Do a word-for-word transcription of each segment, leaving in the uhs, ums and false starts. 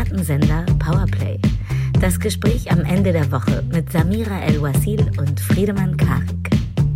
Piratensender Powerplay. Das Gespräch am Ende der Woche mit Samira El-Wasil und Friedemann Karik.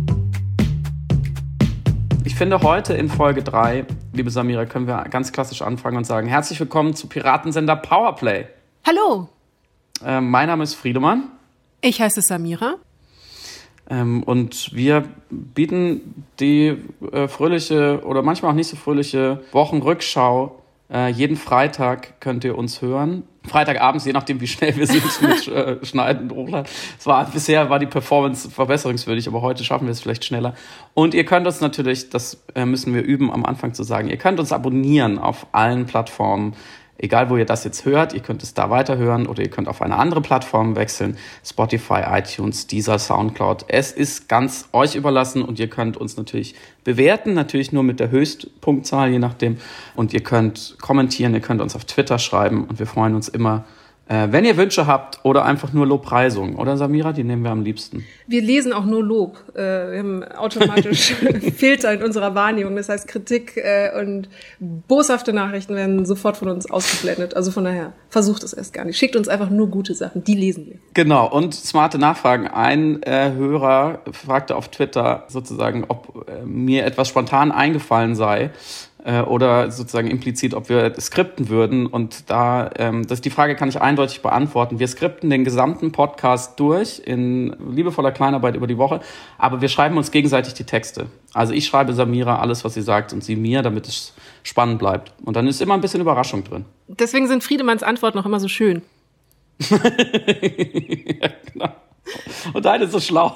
Ich finde, heute in Folge drei, liebe Samira, können wir ganz klassisch anfangen und sagen, herzlich willkommen zu Piratensender Powerplay. Hallo. Äh, mein Name ist Friedemann. Ich heiße Samira. Ähm, und wir bieten die äh, fröhliche oder manchmal auch nicht so fröhliche Wochenrückschau. Äh, jeden Freitag könnt ihr uns hören. Freitagabends, je nachdem, wie schnell wir sind mit äh, Schneiden und Hochladen. Es war, bisher war die Performance verbesserungswürdig, aber heute schaffen wir es vielleicht schneller. Und ihr könnt uns natürlich, das äh, müssen wir üben, am Anfang zu sagen, ihr könnt uns abonnieren auf allen Plattformen. Egal, wo ihr das jetzt hört, ihr könnt es da weiterhören oder ihr könnt auf eine andere Plattform wechseln. Spotify, iTunes, Deezer, Soundcloud. Es ist ganz euch überlassen und ihr könnt uns natürlich bewerten, natürlich nur mit der Höchstpunktzahl, je nachdem. Und ihr könnt kommentieren, ihr könnt uns auf Twitter schreiben und wir freuen uns immer, äh, wenn ihr Wünsche habt oder einfach nur Lobpreisungen. Oder Samira, die nehmen wir am liebsten. Wir lesen auch nur Lob. Äh, wir haben automatisch Filter in unserer Wahrnehmung. Das heißt, Kritik äh, und boshafte Nachrichten werden sofort von uns ausgeblendet. Also von daher, versucht es erst gar nicht. Schickt uns einfach nur gute Sachen, die lesen wir. Genau, und smarte Nachfragen. Ein äh, Hörer fragte auf Twitter sozusagen, ob äh, mir etwas spontan eingefallen sei. Oder sozusagen implizit, ob wir skripten würden. Und da, ähm, das die Frage kann ich eindeutig beantworten. Wir skripten den gesamten Podcast durch in liebevoller Kleinarbeit über die Woche, aber wir schreiben uns gegenseitig die Texte. Also ich schreibe Samira alles, was sie sagt, und sie mir, damit es spannend bleibt. Und dann ist immer ein bisschen Überraschung drin. Deswegen sind Friedemanns Antworten noch immer so schön. Ja, genau. Und deine ist so schlau.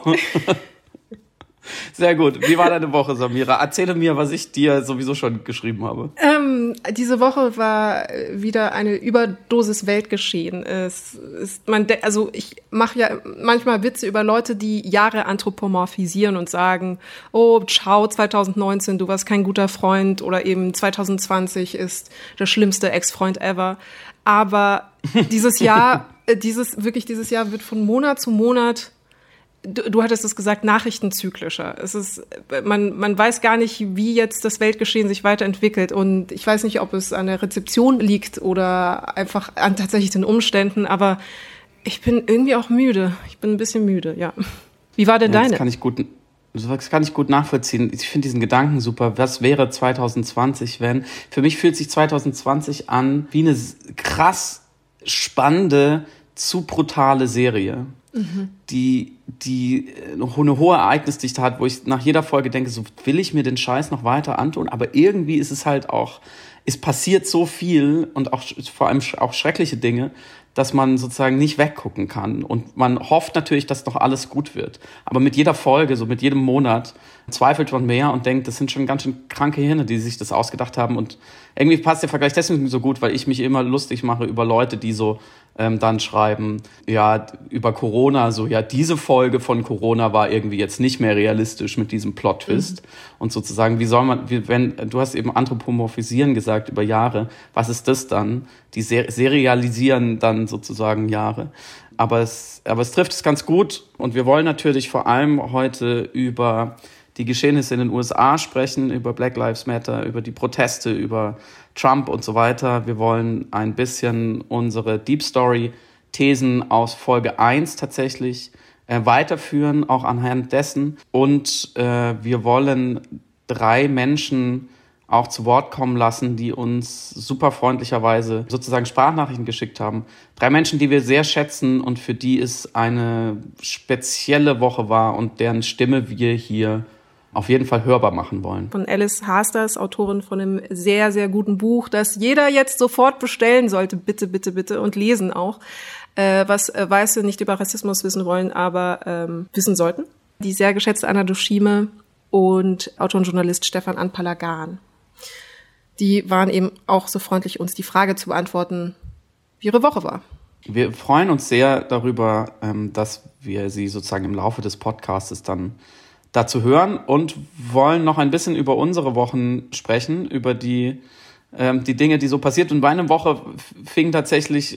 Sehr gut. Wie war deine Woche, Samira? Erzähle mir, was ich dir sowieso schon geschrieben habe. Ähm, diese Woche war wieder eine Überdosis Weltgeschehen. Es ist man, de- also ich mache ja manchmal Witze über Leute, die Jahre anthropomorphisieren und sagen, oh, ciao, zwanzig neunzehn, du warst kein guter Freund, oder eben zwanzig zwanzig ist der schlimmste Ex-Freund ever. Aber dieses Jahr, dieses wirklich dieses Jahr wird von Monat zu Monat, Du, du hattest es gesagt, nachrichtenzyklischer. Es ist, man, man weiß gar nicht, wie jetzt das Weltgeschehen sich weiterentwickelt. Und ich weiß nicht, ob es an der Rezeption liegt oder einfach an tatsächlich den Umständen. Aber ich bin irgendwie auch müde. Ich bin ein bisschen müde, ja. Wie war denn ja, deine? Das kann ich gut, das kann ich gut nachvollziehen. Ich finde diesen Gedanken super. Was wäre zwanzig zwanzig, wenn? Für mich fühlt sich zwanzig zwanzig an wie eine krass spannende, zu brutale Serie. Mhm. die die eine hohe Ereignisdichte hat, wo ich nach jeder Folge denke, so will ich mir den Scheiß noch weiter antun, aber irgendwie ist es halt auch, es passiert so viel und auch vor allem auch schreckliche Dinge, dass man sozusagen nicht weggucken kann und man hofft natürlich, dass noch alles gut wird, aber mit jeder Folge, so mit jedem Monat zweifelt man mehr und denkt, das sind schon ganz schön kranke Hirne, die sich das ausgedacht haben, und irgendwie passt der Vergleich deswegen so gut, weil ich mich immer lustig mache über Leute, die so ähm, dann schreiben, ja, über Corona, so, ja, diese Folge von Corona war irgendwie jetzt nicht mehr realistisch mit diesem Plot-Twist. Mhm. Und sozusagen, wie soll man, wie, wenn, du hast eben anthropomorphisieren gesagt über Jahre, was ist das dann? Die ser- serialisieren dann sozusagen Jahre. Aber es, aber es trifft es ganz gut, und wir wollen natürlich vor allem heute über die Geschehnisse in den U S A sprechen, über Black Lives Matter, über die Proteste, über Trump und so weiter. Wir wollen ein bisschen unsere Deep Story-Thesen aus Folge eins tatsächlich äh, weiterführen, auch anhand dessen. Und äh, wir wollen drei Menschen auch zu Wort kommen lassen, die uns super freundlicherweise sozusagen Sprachnachrichten geschickt haben. Drei Menschen, die wir sehr schätzen und für die es eine spezielle Woche war und deren Stimme wir hier auf jeden Fall hörbar machen wollen. Von Alice Hasters, Autorin von einem sehr, sehr guten Buch, das jeder jetzt sofort bestellen sollte, bitte, bitte, bitte, und lesen auch, äh, was äh, Weiße nicht über Rassismus wissen wollen, aber ähm, wissen sollten. Die sehr geschätzte Anna Dushime und Autor und Journalist Stefan Anpalagan. Die waren eben auch so freundlich, uns die Frage zu beantworten, wie ihre Woche war. Wir freuen uns sehr darüber, dass wir sie sozusagen im Laufe des Podcasts dann dazu hören, und wollen noch ein bisschen über unsere Wochen sprechen, über die, die Dinge, die so passiert. Und meine Woche fing tatsächlich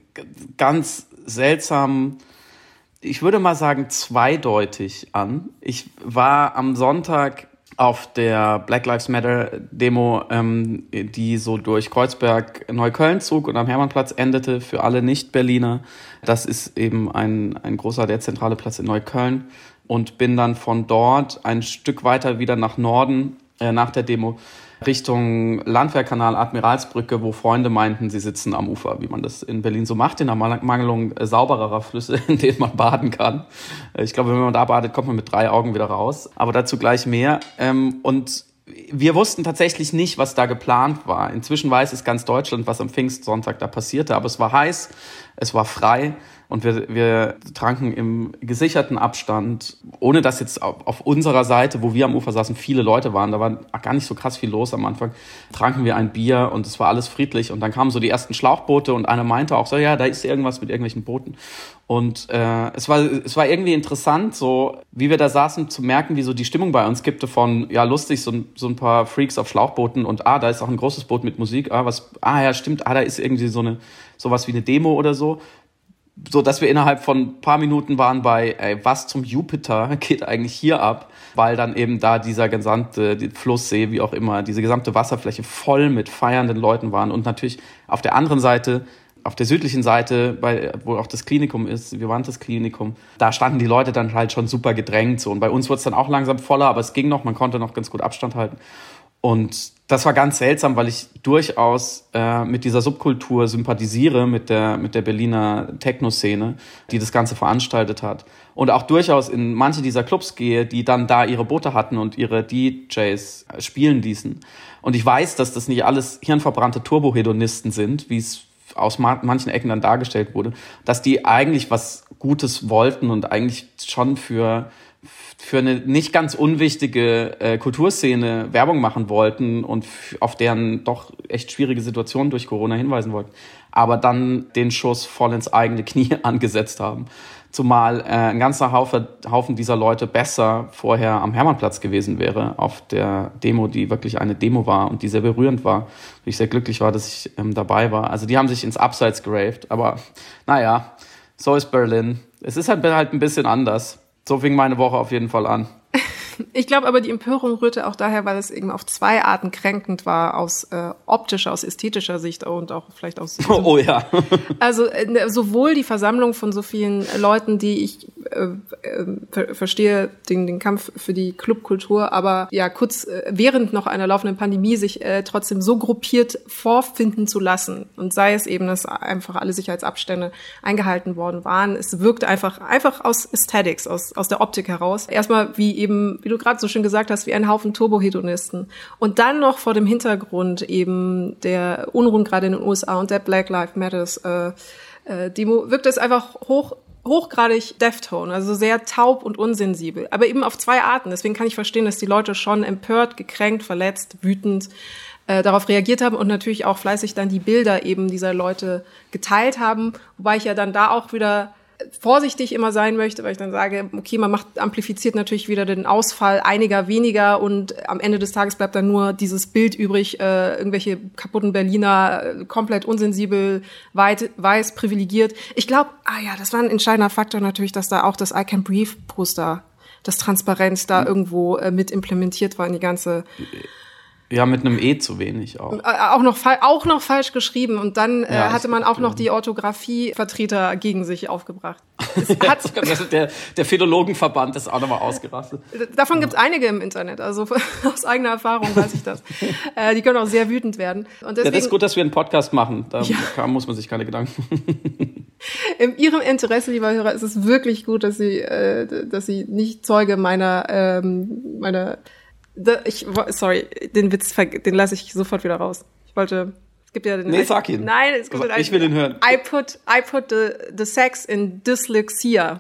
ganz seltsam, ich würde mal sagen, zweideutig an. Ich war am Sonntag auf der Black Lives Matter Demo, ähm, die so durch Kreuzberg Neukölln zog und am Hermannplatz endete für alle Nicht-Berliner. Das ist eben ein, ein großer, der zentrale Platz in Neukölln. Und bin dann von dort ein Stück weiter wieder nach Norden, äh, nach der Demo, Richtung Landwehrkanal, Admiralsbrücke, wo Freunde meinten, sie sitzen am Ufer, wie man das in Berlin so macht, in der Mangelung saubererer Flüsse, in denen man baden kann. Ich glaube, wenn man da badet, kommt man mit drei Augen wieder raus. Aber dazu gleich mehr. Und wir wussten tatsächlich nicht, was da geplant war. Inzwischen weiß es ganz Deutschland, was am Pfingstsonntag da passierte. Aber es war heiß, es war frei. Und wir, wir tranken im gesicherten Abstand, ohne dass jetzt auf, auf unserer Seite, wo wir am Ufer saßen, viele Leute waren, da war gar nicht so krass viel los am Anfang, tranken wir ein Bier und es war alles friedlich. Und dann kamen so die ersten Schlauchboote und einer meinte auch so, ja, da ist irgendwas mit irgendwelchen Booten. Und äh, es war es war irgendwie interessant, so wie wir da saßen, zu merken, wie so die Stimmung bei uns kippte von, ja lustig, so, so ein paar Freaks auf Schlauchbooten und ah, da ist auch ein großes Boot mit Musik, ah, was, ah ja, stimmt, ah, da ist irgendwie so eine sowas wie eine Demo oder so. So, dass wir innerhalb von ein paar Minuten waren bei, ey, was zum Jupiter geht eigentlich hier ab? Weil dann eben da dieser gesamte die Flusssee, wie auch immer, diese gesamte Wasserfläche voll mit feiernden Leuten waren. Und natürlich auf der anderen Seite, auf der südlichen Seite, bei, wo auch das Klinikum ist, Vivantes Klinikum, da standen die Leute dann halt schon super gedrängt. So. Und bei uns wurde es dann auch langsam voller, aber es ging noch, man konnte noch ganz gut Abstand halten. Und das war ganz seltsam, weil ich durchaus äh, mit dieser Subkultur sympathisiere, mit der mit der Berliner Techno-Szene, die das Ganze veranstaltet hat. Und auch durchaus in manche dieser Clubs gehe, die dann da ihre Boote hatten und ihre D Js spielen ließen. Und ich weiß, dass das nicht alles hirnverbrannte Turbohedonisten sind, wie es aus manchen Ecken dann dargestellt wurde, dass die eigentlich was Gutes wollten und eigentlich schon für für eine nicht ganz unwichtige äh, Kulturszene Werbung machen wollten und f- auf deren doch echt schwierige Situation durch Corona hinweisen wollten, aber dann den Schuss voll ins eigene Knie angesetzt haben. Zumal äh, ein ganzer Haufe, Haufen dieser Leute besser vorher am Hermannplatz gewesen wäre, auf der Demo, die wirklich eine Demo war und die sehr berührend war. Ich sehr glücklich war, dass ich ähm, dabei war. Also die haben sich ins Abseits geraved, aber naja, so ist Berlin. Es ist halt, halt ein bisschen anders. So fing meine Woche auf jeden Fall an. Ich glaube aber, die Empörung rührte auch daher, weil es eben auf zwei Arten kränkend war, aus äh, optischer, aus ästhetischer Sicht und auch vielleicht aus... Oh, oh ja. Also äh, sowohl die Versammlung von so vielen Leuten, die ich äh, äh, ver- verstehe, den, den Kampf für die Clubkultur, aber ja kurz äh, während noch einer laufenden Pandemie sich äh, trotzdem so gruppiert vorfinden zu lassen und sei es eben, dass einfach alle Sicherheitsabstände eingehalten worden waren. Es wirkte einfach einfach aus Aesthetics, aus, aus der Optik heraus. Erstmal wie eben, wie du gerade so schön gesagt hast, wie ein Haufen Turbohedonisten. Und dann noch vor dem Hintergrund eben der Unruhen gerade in den U S A und der Black Lives Matters äh, äh, Demo, wirkt es einfach hoch hochgradig Deftone, also sehr taub und unsensibel. Aber eben auf zwei Arten. Deswegen kann ich verstehen, dass die Leute schon empört, gekränkt, verletzt, wütend äh, darauf reagiert haben und natürlich auch fleißig dann die Bilder eben dieser Leute geteilt haben. Wobei ich ja dann da auch wieder vorsichtig immer sein möchte, weil ich dann sage, okay, man macht, amplifiziert natürlich wieder den Ausfall einiger weniger und am Ende des Tages bleibt dann nur dieses Bild übrig, äh, irgendwelche kaputten Berliner, äh, komplett unsensibel, weit, weiß, privilegiert. Ich glaube, ah ja, das war ein entscheidender Faktor natürlich, dass da auch das I Can Breathe Poster, das Transparenz da mhm. irgendwo äh, mit implementiert war in die ganze... Ja, mit einem E zu wenig auch. Auch noch, auch noch falsch geschrieben. Und dann äh, ja, hatte man auch noch die Orthographie-Vertreter gegen sich aufgebracht. Es hat der, der Philologenverband ist auch nochmal ausgerastet. Davon gibt es einige im Internet. Also aus eigener Erfahrung weiß ich das. äh, die können auch sehr wütend werden. Und deswegen, ja, das ist gut, dass wir einen Podcast machen. Da ja. muss man sich keine Gedanken. In Ihrem Interesse, lieber Hörer, ist es wirklich gut, dass Sie, äh, dass Sie nicht Zeuge meiner, ähm, meiner Ich, sorry, den Witz, den lasse ich sofort wieder raus. Ich wollte, es gibt ja den... Nee, sag ihn. Nein, es gibt den... Ich will ihn hören. I put, I put the, the sex in dyslexia.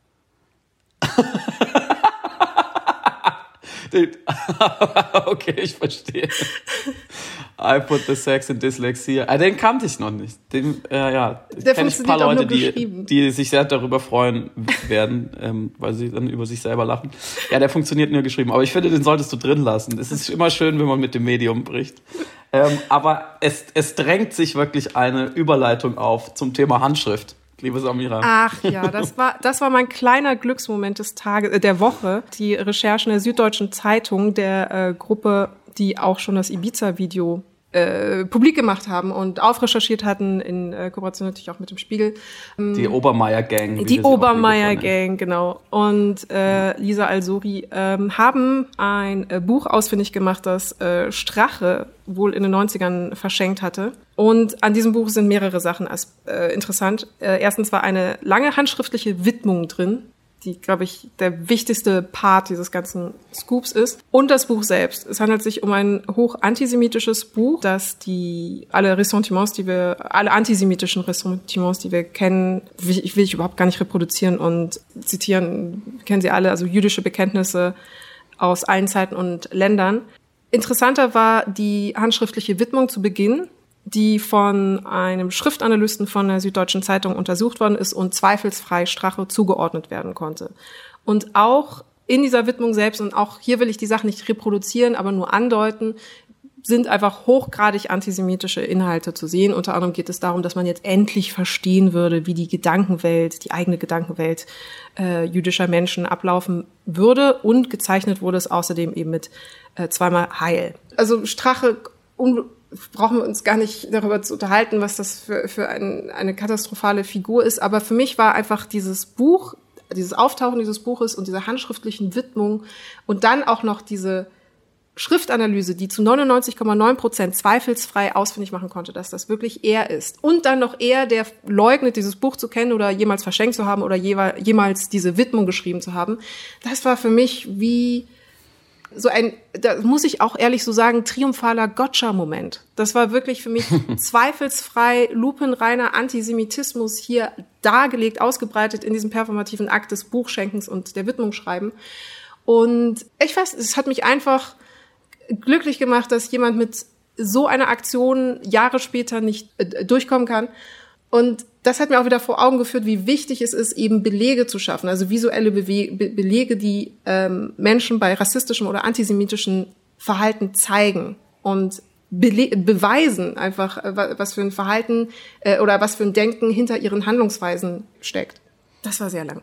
Okay, ich verstehe. I put the sex in dyslexia. Ah, den kannte ich noch nicht. Den, äh, ja, der kenne ich ein paar Leute, die, die sich sehr darüber freuen werden, ähm, weil sie dann über sich selber lachen. Ja, der funktioniert nur geschrieben. Aber ich finde, den solltest du drin lassen. Es ist immer schön, wenn man mit dem Medium bricht. Ähm, aber es, es drängt sich wirklich eine Überleitung auf zum Thema Handschrift. liebe Samira. Ach ja, das war, das war mein kleiner Glücksmoment des Tages, äh, der Woche. Die Recherchen der Süddeutschen Zeitung, der äh, Gruppe, die auch schon das Ibiza-Video äh, publik gemacht haben und aufrecherchiert hatten, in äh, Kooperation natürlich auch mit dem Spiegel. Die Obermeier-Gang. Die Obermeier-Gang, genau. Und äh, Lisa Al-Suri ähm, haben ein äh, Buch ausfindig gemacht, das äh, Strache wohl in den neunzigern verschenkt hatte. Und an diesem Buch sind mehrere Sachen als, äh, interessant. Äh, erstens war eine lange handschriftliche Widmung drin, die, glaube ich, der wichtigste Part dieses ganzen Scoops ist. Und das Buch selbst. Es handelt sich um ein hoch antisemitisches Buch, das die alle Ressentiments, die wir, alle antisemitischen Ressentiments, die wir kennen, will ich, will ich überhaupt gar nicht reproduzieren und zitieren, kennen sie alle, also jüdische Bekenntnisse aus allen Zeiten und Ländern. Interessanter war die handschriftliche Widmung zu Beginn, die von einem Schriftanalysten von der Süddeutschen Zeitung untersucht worden ist und zweifelsfrei Strache zugeordnet werden konnte. Und auch in dieser Widmung selbst, und auch hier will ich die Sache nicht reproduzieren, aber nur andeuten, sind einfach hochgradig antisemitische Inhalte zu sehen. Unter anderem geht es darum, dass man jetzt endlich verstehen würde, wie die Gedankenwelt, die eigene Gedankenwelt äh, jüdischer Menschen ablaufen würde. Und gezeichnet wurde es außerdem eben mit äh, zweimal Heil. Also Strache un- brauchen wir uns gar nicht darüber zu unterhalten, was das für, für ein, eine katastrophale Figur ist. Aber für mich war einfach dieses Buch, dieses Auftauchen dieses Buches und dieser handschriftlichen Widmung und dann auch noch diese Schriftanalyse, die zu neunundneunzig Komma neun Prozent zweifelsfrei ausfindig machen konnte, dass das wirklich er ist. Und dann noch er, der leugnet, dieses Buch zu kennen oder jemals verschenkt zu haben oder jemals diese Widmung geschrieben zu haben. Das war für mich wie so ein, da muss ich auch ehrlich so sagen, triumphaler Gotcha-Moment. Das war wirklich für mich zweifelsfrei lupenreiner Antisemitismus hier dargelegt, ausgebreitet in diesem performativen Akt des Buchschenkens und der Widmungsschreiben. Und ich weiß, es hat mich einfach glücklich gemacht, dass jemand mit so einer Aktion Jahre später nicht äh, durchkommen kann. Und das hat mir auch wieder vor Augen geführt, wie wichtig es ist, eben Belege zu schaffen, also visuelle Bewe- Be- Belege, die ähm, Menschen bei rassistischem oder antisemitischen Verhalten zeigen und bele- beweisen einfach, äh, was für ein Verhalten äh, oder was für ein Denken hinter ihren Handlungsweisen steckt. Das war sehr lang.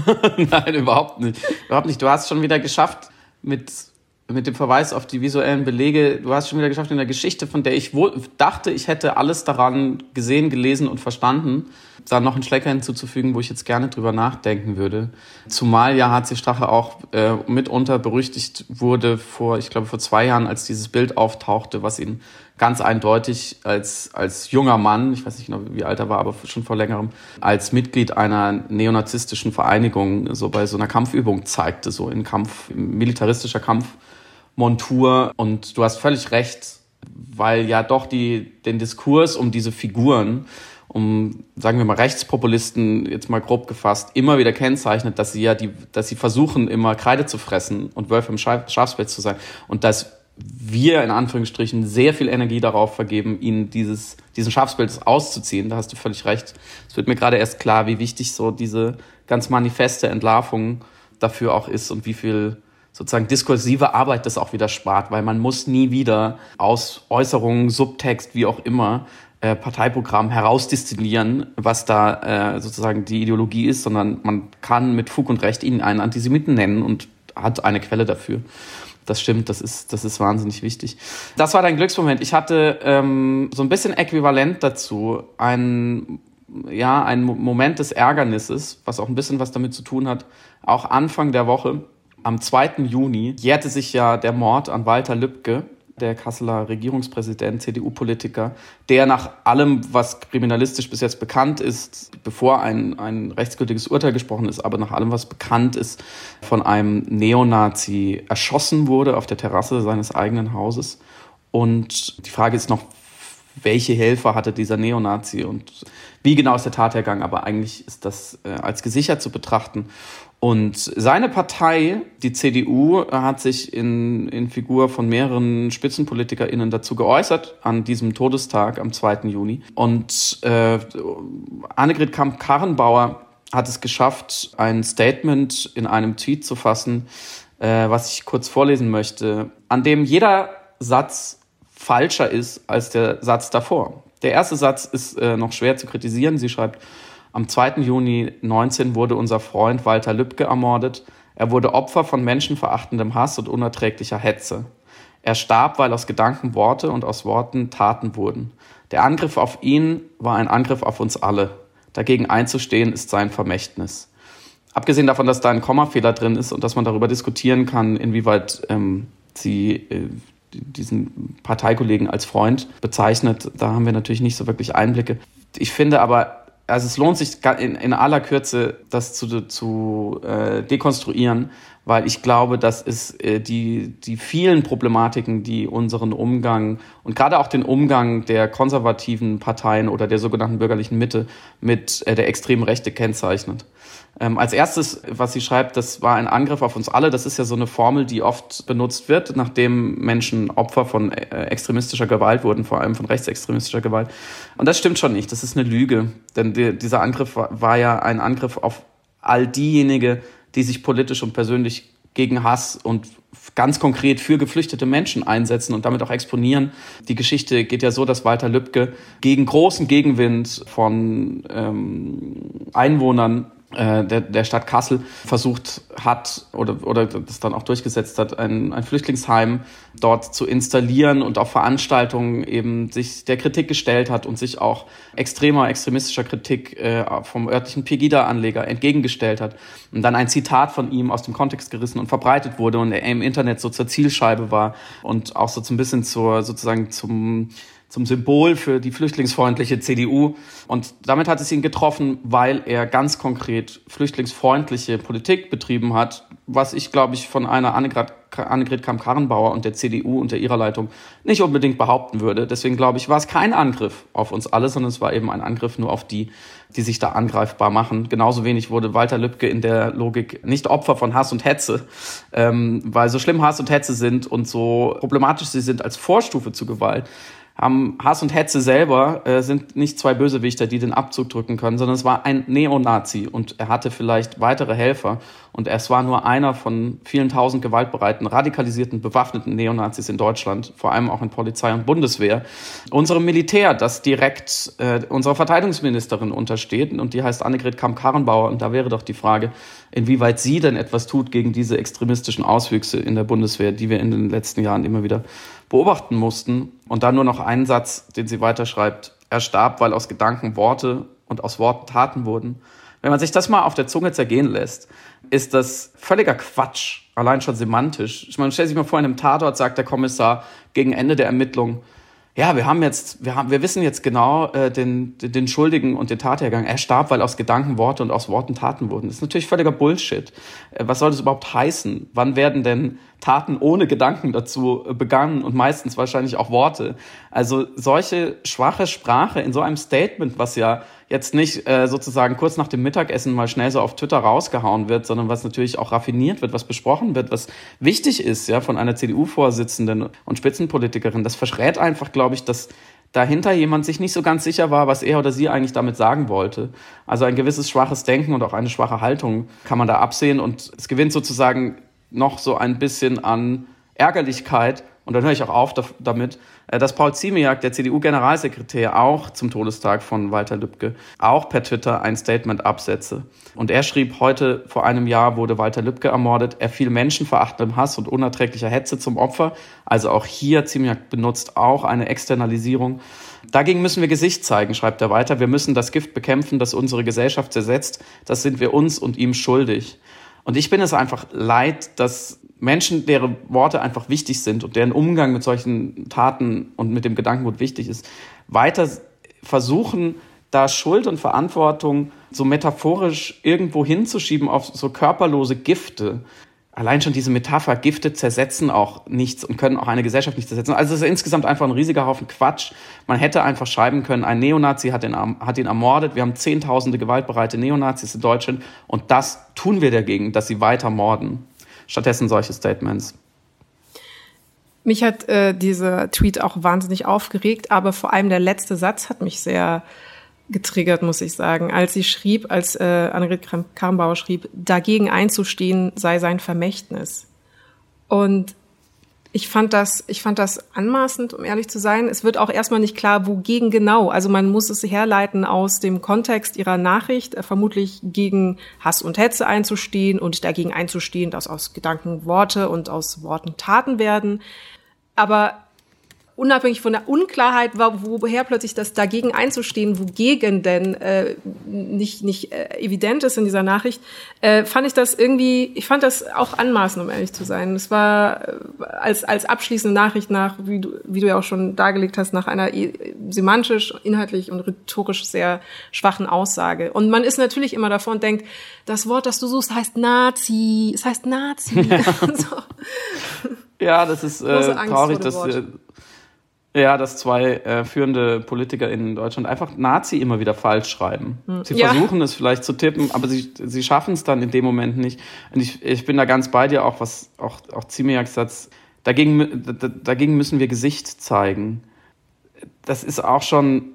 Nein, überhaupt nicht. Überhaupt nicht. Du hast schon wieder geschafft mit mit dem Verweis auf die visuellen Belege, du hast schon wieder geschafft in der Geschichte, von der ich wohl dachte, ich hätte alles daran gesehen, gelesen und verstanden, da noch einen Schlecker hinzuzufügen, wo ich jetzt gerne drüber nachdenken würde. Zumal ja H C Strache auch äh, mitunter berüchtigt wurde vor, ich glaube vor zwei Jahren, als dieses Bild auftauchte, was ihn ganz eindeutig als als junger Mann, ich weiß nicht genau, wie alt er war, aber schon vor längerem, als Mitglied einer neonazistischen Vereinigung so bei so einer Kampfübung zeigte, so in Kampf, militaristischer Kampfmontur. Und du hast völlig recht, weil ja doch die den Diskurs um diese Figuren, um, sagen wir mal, Rechtspopulisten, jetzt mal grob gefasst, immer wieder kennzeichnet, dass sie ja die, dass sie versuchen, immer Kreide zu fressen und Wölfe im Schafspelz zu sein. Und dass wir in Anführungsstrichen sehr viel Energie darauf vergeben, ihnen dieses, diesen Schafspelz auszuziehen. Da hast du völlig recht. Es wird mir gerade erst klar, wie wichtig so diese ganz manifeste Entlarvung dafür auch ist und wie viel sozusagen diskursive Arbeit das auch wieder spart, weil man muss nie wieder aus Äußerungen, Subtext, wie auch immer, äh, Parteiprogramm herausdestillieren, was da äh, sozusagen die Ideologie ist, sondern man kann mit Fug und Recht ihn einen Antisemiten nennen und hat eine Quelle dafür. Das stimmt, das ist, das ist wahnsinnig wichtig. Das war dein Glücksmoment. Ich hatte ähm, so ein bisschen äquivalent dazu ein, ja, ein Moment des Ärgernisses, was auch ein bisschen was damit zu tun hat. Auch Anfang der Woche, am zweiten Juni, jährte sich ja der Mord an Walter Lübcke, der Kasseler Regierungspräsident, C D U-Politiker, der nach allem, was kriminalistisch bis jetzt bekannt ist, bevor ein, ein rechtsgültiges Urteil gesprochen ist, aber nach allem, was bekannt ist, von einem Neonazi erschossen wurde auf der Terrasse seines eigenen Hauses. Und die Frage ist noch, welche Helfer hatte dieser Neonazi und wie genau ist der Tathergang, aber eigentlich ist das äh, als gesichert zu betrachten. Und seine Partei, die C D U, hat sich in, in Figur von mehreren SpitzenpolitikerInnen dazu geäußert an diesem Todestag am zweiten Juni. Und äh, Annegret Kramp-Karrenbauer hat es geschafft, ein Statement in einem Tweet zu fassen, äh, was ich kurz vorlesen möchte, an dem jeder Satz falscher ist als der Satz davor. Der erste Satz ist äh, noch schwer zu kritisieren. Sie schreibt: Am zweiten Juni neunzehn wurde unser Freund Walter Lübcke ermordet. Er wurde Opfer von menschenverachtendem Hass und unerträglicher Hetze. Er starb, weil aus Gedanken Worte und aus Worten Taten wurden. Der Angriff auf ihn war ein Angriff auf uns alle. Dagegen einzustehen ist sein Vermächtnis. Abgesehen davon, dass da ein Kommafehler drin ist und dass man darüber diskutieren kann, inwieweit ähm, sie äh, diesen Parteikollegen als Freund bezeichnet, da haben wir natürlich nicht so wirklich Einblicke. Ich finde aber, also es lohnt sich in, in aller Kürze, das zu, zu äh, dekonstruieren, weil ich glaube, das ist äh, die, die vielen Problematiken, die unseren Umgang und gerade auch den Umgang der konservativen Parteien oder der sogenannten bürgerlichen Mitte mit äh, der extremen Rechte kennzeichnet. Ähm, als erstes, was sie schreibt, das war ein Angriff auf uns alle. Das ist ja so eine Formel, die oft benutzt wird, nachdem Menschen Opfer von äh, extremistischer Gewalt wurden, vor allem von rechtsextremistischer Gewalt. Und das stimmt schon nicht. Das ist eine Lüge. Denn die, dieser Angriff war, war ja ein Angriff auf all diejenigen, die sich politisch und persönlich gegen Hass und ganz konkret für geflüchtete Menschen einsetzen und damit auch exponieren. Die Geschichte geht ja so, dass Walter Lübcke gegen großen Gegenwind von ähm, Einwohnern Der, der Stadt Kassel versucht hat oder, oder das dann auch durchgesetzt hat, ein, ein Flüchtlingsheim dort zu installieren und auf Veranstaltungen eben sich der Kritik gestellt hat und sich auch extremer, extremistischer Kritik äh, vom örtlichen Pegida-Anleger entgegengestellt hat. Und dann ein Zitat von ihm aus dem Kontext gerissen und verbreitet wurde und er im Internet so zur Zielscheibe war und auch so ein bisschen zur, sozusagen zum zum Symbol für die flüchtlingsfreundliche C D U. Und damit hat es ihn getroffen, weil er ganz konkret flüchtlingsfreundliche Politik betrieben hat, was ich, glaube ich, von einer Annegret, Annegret Kramp-Karrenbauer und der C D U unter ihrer Leitung nicht unbedingt behaupten würde. Deswegen, glaube ich, war es kein Angriff auf uns alle, sondern es war eben ein Angriff nur auf die, die sich da angreifbar machen. Genauso wenig wurde Walter Lübcke in der Logik nicht Opfer von Hass und Hetze, ähm, weil so schlimm Hass und Hetze sind und so problematisch sie sind als Vorstufe zu Gewalt, haben Hass und Hetze selber äh, sind nicht zwei Bösewichter, die den Abzug drücken können, sondern es war ein Neonazi und er hatte vielleicht weitere Helfer und es war nur einer von vielen tausend gewaltbereiten, radikalisierten, bewaffneten Neonazis in Deutschland, vor allem auch in Polizei und Bundeswehr. Unserem Militär, das direkt äh, unserer Verteidigungsministerin untersteht und die heißt Annegret Kramp-Karrenbauer und da wäre doch die Frage, inwieweit sie denn etwas tut gegen diese extremistischen Auswüchse in der Bundeswehr, die wir in den letzten Jahren immer wieder beobachten mussten. Und dann nur noch einen Satz, den sie weiterschreibt. Er starb, weil aus Gedanken Worte und aus Worten Taten wurden. Wenn man sich das mal auf der Zunge zergehen lässt, ist das völliger Quatsch, allein schon semantisch. Ich meine, stell sich mal vor, in einem Tatort sagt der Kommissar gegen Ende der Ermittlung, ja, wir haben jetzt, wir haben, wir wissen jetzt genau äh, den, den Schuldigen und den Tathergang. Er starb, weil aus Gedanken Worte und aus Worten Taten wurden. Das ist natürlich völliger Bullshit. Äh, was soll das überhaupt heißen? Wann werden denn Taten ohne Gedanken dazu begangen und meistens wahrscheinlich auch Worte? Also solche schwache Sprache in so einem Statement, was ja jetzt nicht äh, sozusagen kurz nach dem Mittagessen mal schnell so auf Twitter rausgehauen wird, sondern was natürlich auch raffiniert wird, was besprochen wird, was wichtig ist, ja, von einer C D U-Vorsitzenden und Spitzenpolitikerin. Das verschrät einfach, glaube ich, dass dahinter jemand sich nicht so ganz sicher war, was er oder sie eigentlich damit sagen wollte. Also ein gewisses schwaches Denken und auch eine schwache Haltung kann man da absehen und es gewinnt sozusagen noch so ein bisschen an Ärgerlichkeit. Und dann höre ich auch auf damit, dass Paul Ziemiak, der C D U-Generalsekretär, auch zum Todestag von Walter Lübcke, auch per Twitter ein Statement absetze. Und er schrieb, heute vor einem Jahr wurde Walter Lübcke ermordet. Er fiel menschenverachtendem Hass und unerträglicher Hetze zum Opfer. Also auch hier, Ziemiak benutzt auch eine Externalisierung. Dagegen müssen wir Gesicht zeigen, schreibt er weiter. Wir müssen das Gift bekämpfen, das unsere Gesellschaft zersetzt. Das sind wir uns und ihm schuldig. Und ich bin es einfach leid, dass Menschen, deren Worte einfach wichtig sind und deren Umgang mit solchen Taten und mit dem Gedankengut wichtig ist, weiter versuchen, da Schuld und Verantwortung so metaphorisch irgendwo hinzuschieben auf so körperlose Gifte. Allein schon diese Metapher, Gifte zersetzen auch nichts und können auch eine Gesellschaft nicht zersetzen. Also es ist insgesamt einfach ein riesiger Haufen Quatsch. Man hätte einfach schreiben können, ein Neonazi hat ihn, hat ihn ermordet. Wir haben zehntausende gewaltbereite Neonazis in Deutschland und das tun wir dagegen, dass sie weiter morden. Stattdessen solche Statements. Mich hat äh, dieser Tweet auch wahnsinnig aufgeregt, aber vor allem der letzte Satz hat mich sehr getriggert, muss ich sagen. Als sie schrieb, als äh, Annegret Kramp-Karrenbauer schrieb, dagegen einzustehen sei sein Vermächtnis. Und Ich fand das, ich fand das anmaßend, um ehrlich zu sein. Es wird auch erstmal nicht klar, wogegen genau. Also man muss es herleiten aus dem Kontext ihrer Nachricht, äh, vermutlich gegen Hass und Hetze einzustehen und dagegen einzustehen, dass aus Gedanken Worte und aus Worten Taten werden. Aber unabhängig von der Unklarheit, woher plötzlich das dagegen einzustehen, wogegen denn äh, nicht nicht äh, evident ist in dieser Nachricht, äh, fand ich das irgendwie, ich fand das auch anmaßend, um ehrlich zu sein. Es war äh, als als abschließende Nachricht nach, wie du wie du ja auch schon dargelegt hast, nach einer semantisch, inhaltlich und rhetorisch sehr schwachen Aussage. Und man ist natürlich immer davor und denkt, das Wort, das du suchst, heißt Nazi. Es heißt Nazi. Ja, so. Ja, das ist äh, traurig, dass äh, Ja, dass zwei äh, führende Politiker in Deutschland einfach Nazi immer wieder falsch schreiben. Sie ja. versuchen es vielleicht zu tippen, aber sie sie schaffen es dann in dem Moment nicht. Und ich ich bin da ganz bei dir, auch was auch auch Ziemiaks Satz. Dagegen dagegen müssen wir Gesicht zeigen. Das ist auch schon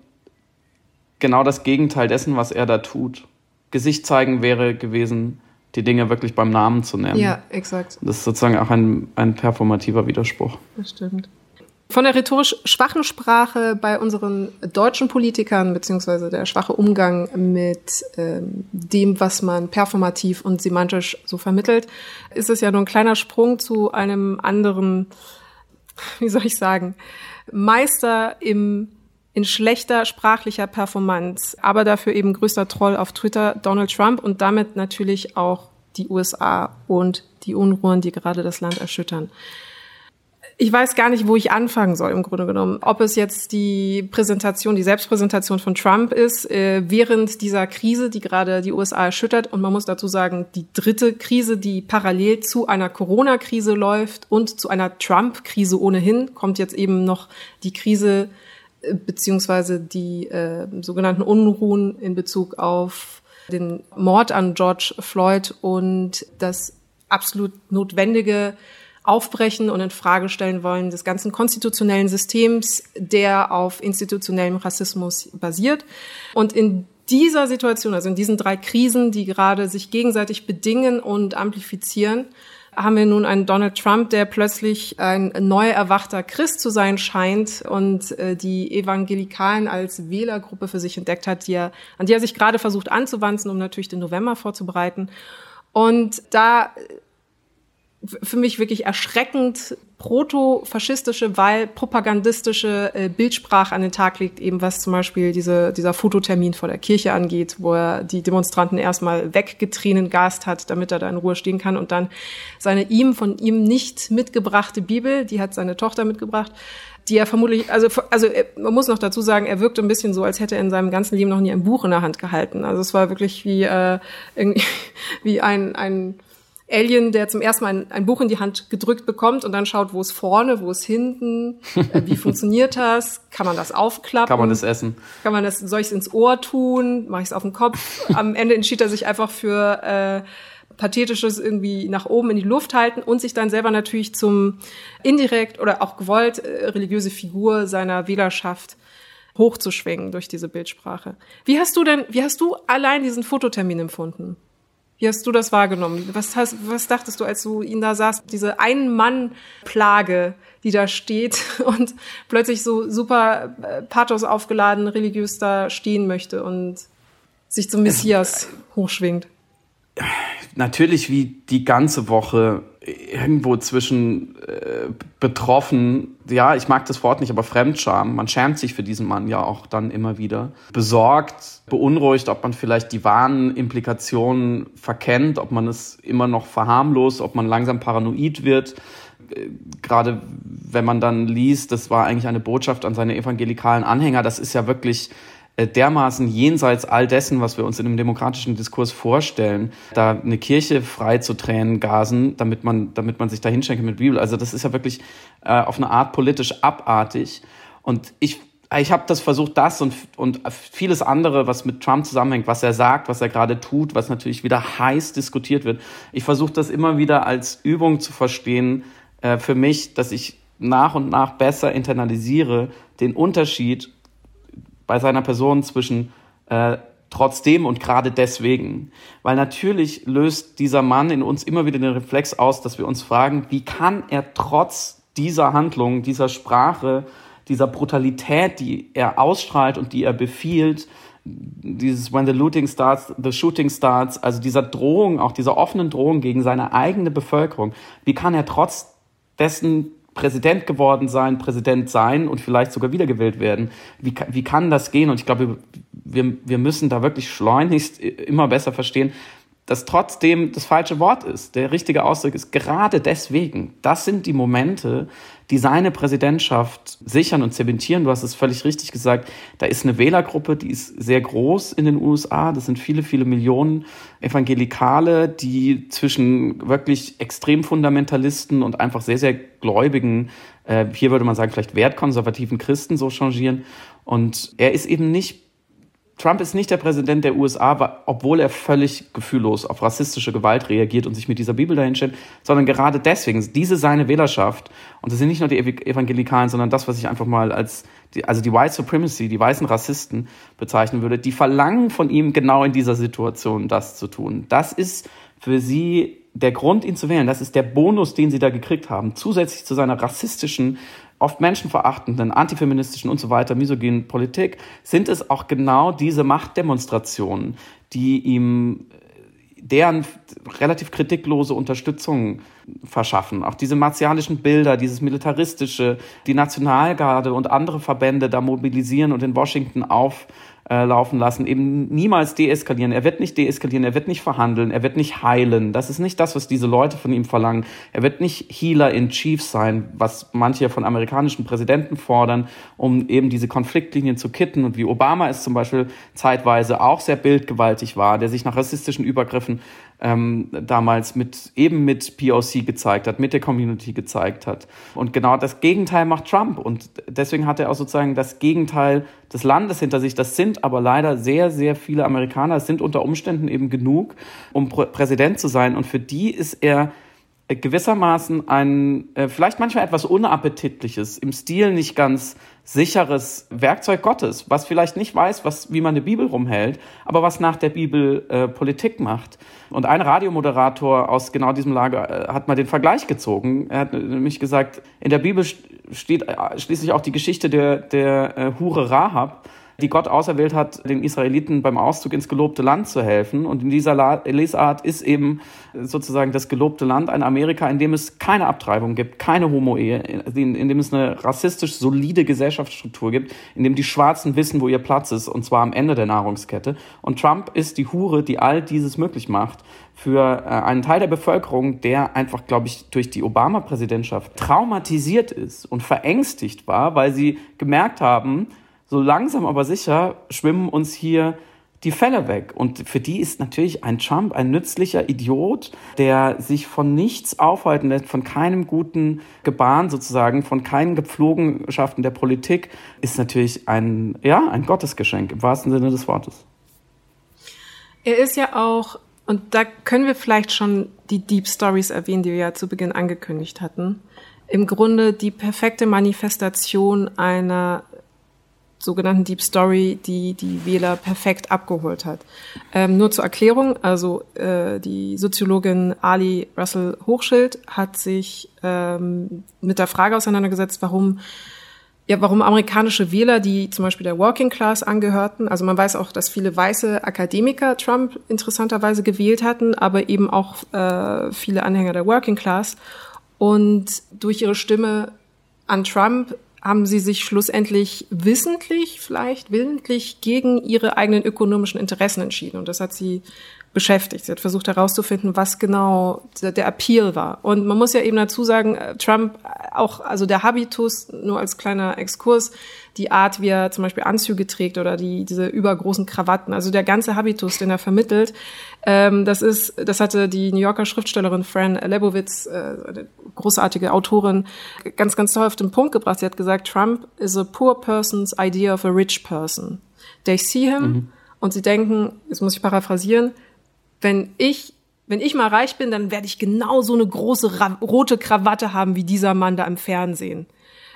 genau das Gegenteil dessen, was er da tut. Gesicht zeigen wäre gewesen, die Dinge wirklich beim Namen zu nennen. Ja, exakt. Das ist sozusagen auch ein ein performativer Widerspruch. Das stimmt. Von der rhetorisch schwachen Sprache bei unseren deutschen Politikern, beziehungsweise der schwache Umgang mit ähm, dem, was man performativ und semantisch so vermittelt, ist es ja nur ein kleiner Sprung zu einem anderen, wie soll ich sagen, Meister im in schlechter sprachlicher Performance, aber dafür eben größter Troll auf Twitter, Donald Trump, und damit natürlich auch die U S A und die Unruhen, die gerade das Land erschüttern. Ich weiß gar nicht, wo ich anfangen soll, im Grunde genommen. Ob es jetzt die Präsentation, die Selbstpräsentation von Trump ist, äh, während dieser Krise, die gerade die U S A erschüttert. Und man muss dazu sagen, die dritte Krise, die parallel zu einer Corona-Krise läuft und zu einer Trump-Krise ohnehin, kommt jetzt eben noch die Krise äh, beziehungsweise die äh, sogenannten Unruhen in Bezug auf den Mord an George Floyd und das absolut notwendige Aufbrechen und in Frage stellen wollen des ganzen konstitutionellen Systems, der auf institutionellem Rassismus basiert. Und in dieser Situation, also in diesen drei Krisen, die gerade sich gegenseitig bedingen und amplifizieren, haben wir nun einen Donald Trump, der plötzlich ein neu erwachter Christ zu sein scheint und äh, die Evangelikalen als Wählergruppe für sich entdeckt hat, die er, an die er sich gerade versucht anzuwanzen, um natürlich den November vorzubereiten. Und da für mich wirklich erschreckend proto-faschistische, weil propagandistische äh, Bildsprache an den Tag legt, eben was zum Beispiel diese, dieser Fototermin vor der Kirche angeht, wo er die Demonstranten erstmal weggetränengast hat, damit er da in Ruhe stehen kann, und dann seine ihm, von ihm nicht mitgebrachte Bibel, die hat seine Tochter mitgebracht, die er vermutlich, also, also man muss noch dazu sagen, er wirkte ein bisschen so, als hätte er in seinem ganzen Leben noch nie ein Buch in der Hand gehalten. Also es war wirklich wie, äh, irgendwie, wie ein, ein Alien, der zum ersten Mal ein, ein Buch in die Hand gedrückt bekommt und dann schaut, wo ist vorne, wo ist hinten, äh, wie funktioniert das, kann man das aufklappen? Kann man das essen? Kann man das, soll ich es ins Ohr tun, mache ich es auf den Kopf? Am Ende entschied er sich einfach für äh, pathetisches irgendwie nach oben in die Luft halten und sich dann selber natürlich zum indirekt oder auch gewollt äh, religiöse Figur seiner Wählerschaft hochzuschwingen durch diese Bildsprache. Wie hast du denn, wie hast du allein diesen Fototermin empfunden? Wie hast du das wahrgenommen? Was, hast, was dachtest du, als du ihn da sahst? Diese Ein-Mann-Plage, die da steht und plötzlich so super äh, pathos aufgeladen, religiös da stehen möchte und sich zum Messias hochschwingt. Natürlich wie die ganze Woche irgendwo zwischen äh, betroffen, ja, ich mag das Wort nicht, aber Fremdscham. Man schämt sich für diesen Mann ja auch dann immer wieder. Besorgt, beunruhigt, ob man vielleicht die wahren Implikationen verkennt, ob man es immer noch verharmlost, ob man langsam paranoid wird. Äh, gerade wenn man dann liest, das war eigentlich eine Botschaft an seine evangelikalen Anhänger, das ist ja wirklich dermaßen jenseits all dessen, was wir uns in einem demokratischen Diskurs vorstellen, da eine Kirche frei zu Tränen gasen, damit man, damit man sich da hinschenkt mit Bibel. Also das ist ja wirklich äh, auf eine Art politisch abartig. Und ich, ich habe das versucht, das und, und vieles andere, was mit Trump zusammenhängt, was er sagt, was er gerade tut, was natürlich wieder heiß diskutiert wird. Ich versuche das immer wieder als Übung zu verstehen, äh, für mich, dass ich nach und nach besser internalisiere den Unterschied bei seiner Person zwischen äh, trotzdem und gerade deswegen. Weil natürlich löst dieser Mann in uns immer wieder den Reflex aus, dass wir uns fragen, wie kann er trotz dieser Handlung, dieser Sprache, dieser Brutalität, die er ausstrahlt und die er befiehlt, dieses when the looting starts, the shooting starts, also dieser Drohung, auch dieser offenen Drohung gegen seine eigene Bevölkerung. Wie kann er trotz dessen Präsident geworden sein, Präsident sein und vielleicht sogar wiedergewählt werden? Wie, wie kann das gehen? Und ich glaube, wir, wir müssen da wirklich schleunigst immer besser verstehen, dass trotzdem das falsche Wort ist. Der richtige Ausdruck ist gerade deswegen. Das sind die Momente, die seine Präsidentschaft sichern und zementieren. Du hast es völlig richtig gesagt. Da ist eine Wählergruppe, die ist sehr groß in den U S A. Das sind viele, viele Millionen Evangelikale, die zwischen wirklich extrem Fundamentalisten und einfach sehr, sehr gläubigen, äh, hier würde man sagen, vielleicht wertkonservativen Christen so changieren. Und er ist eben nicht Trump ist nicht der Präsident der U S A, obwohl er völlig gefühllos auf rassistische Gewalt reagiert und sich mit dieser Bibel dahinstellt, sondern gerade deswegen, diese seine Wählerschaft, und das sind nicht nur die Evangelikalen, sondern das, was ich einfach mal als, die, also die White Supremacy, die weißen Rassisten bezeichnen würde, die verlangen von ihm genau in dieser Situation das zu tun. Das ist für sie der Grund, ihn zu wählen. Das ist der Bonus, den sie da gekriegt haben, zusätzlich zu seiner rassistischen, oft menschenverachtenden, antifeministischen und so weiter, misogynen Politik, sind es auch genau diese Machtdemonstrationen, die ihm deren relativ kritiklose Unterstützung verschaffen. Auch diese martialischen Bilder, dieses Militaristische, die Nationalgarde und andere Verbände da mobilisieren und in Washington auf Äh, laufen lassen, eben niemals deeskalieren. Er wird nicht deeskalieren, er wird nicht verhandeln, er wird nicht heilen. Das ist nicht das, was diese Leute von ihm verlangen. Er wird nicht Healer in Chief sein, was manche von amerikanischen Präsidenten fordern, um eben diese Konfliktlinien zu kitten. Und wie Obama es zum Beispiel zeitweise auch sehr bildgewaltig war, der sich nach rassistischen Übergriffen ähm, damals mit eben mit P O C gezeigt hat, mit der Community gezeigt hat. Und genau das Gegenteil macht Trump. Und deswegen hat er auch sozusagen das Gegenteil des Landes hinter sich. Das sind aber leider sehr, sehr viele Amerikaner. Es sind unter Umständen eben genug, um Pr- Präsident zu sein. Und für die ist er gewissermaßen ein äh, vielleicht manchmal etwas unappetitliches, im Stil nicht ganz sicheres Werkzeug Gottes, was vielleicht nicht weiß, was, wie man eine Bibel rumhält, aber was nach der Bibel äh, Politik macht. Und ein Radiomoderator aus genau diesem Lager äh, hat mal den Vergleich gezogen. Er hat nämlich gesagt, in der Bibel steht äh, schließlich auch die Geschichte der, der äh, Hure Rahab, die Gott auserwählt hat, den Israeliten beim Auszug ins gelobte Land zu helfen. Und in dieser Lesart ist eben sozusagen das gelobte Land ein Amerika, in dem es keine Abtreibung gibt, keine Homo-Ehe, in, in dem es eine rassistisch solide Gesellschaftsstruktur gibt, in dem die Schwarzen wissen, wo ihr Platz ist, und zwar am Ende der Nahrungskette. Und Trump ist die Hure, die all dieses möglich macht für einen Teil der Bevölkerung, der einfach, glaube ich, durch die Obama-Präsidentschaft traumatisiert ist und verängstigt war, weil sie gemerkt haben, so langsam aber sicher schwimmen uns hier die Fälle weg. Und für die ist natürlich ein Trump ein nützlicher Idiot, der sich von nichts aufhalten lässt, von keinem guten Gebaren sozusagen, von keinen Gepflogenschaften der Politik, ist natürlich ein, ja, ein Gottesgeschenk im wahrsten Sinne des Wortes. Er ist ja auch, und da können wir vielleicht schon die Deep Stories erwähnen, die wir ja zu Beginn angekündigt hatten, im Grunde die perfekte Manifestation einer sogenannten Deep Story, die die Wähler perfekt abgeholt hat. Ähm, nur zur Erklärung, also äh, die Soziologin Ali Russell Hochschild hat sich ähm, mit der Frage auseinandergesetzt, warum ja, warum amerikanische Wähler, die zum Beispiel der Working Class angehörten, also man weiß auch, dass viele weiße Akademiker Trump interessanterweise gewählt hatten, aber eben auch äh, viele Anhänger der Working Class, und durch ihre Stimme an Trump haben sie sich schlussendlich wissentlich, vielleicht willentlich gegen ihre eigenen ökonomischen Interessen entschieden. Und das hat sie beschäftigt. Sie hat versucht herauszufinden, was genau der Appeal war. Und man muss ja eben dazu sagen, Trump auch, also der Habitus, nur als kleiner Exkurs, die Art, wie er zum Beispiel Anzüge trägt oder die diese übergroßen Krawatten, also der ganze Habitus, den er vermittelt, ähm, das ist, das hatte die New Yorker Schriftstellerin Fran Lebowitz, äh, eine großartige Autorin, ganz, ganz toll auf den Punkt gebracht. Sie hat gesagt, Trump is a poor person's idea of a rich person. They see him mhm. und sie denken, jetzt muss ich paraphrasieren, wenn ich, wenn ich mal reich bin, dann werde ich genau so eine große ra- rote Krawatte haben wie dieser Mann da im Fernsehen.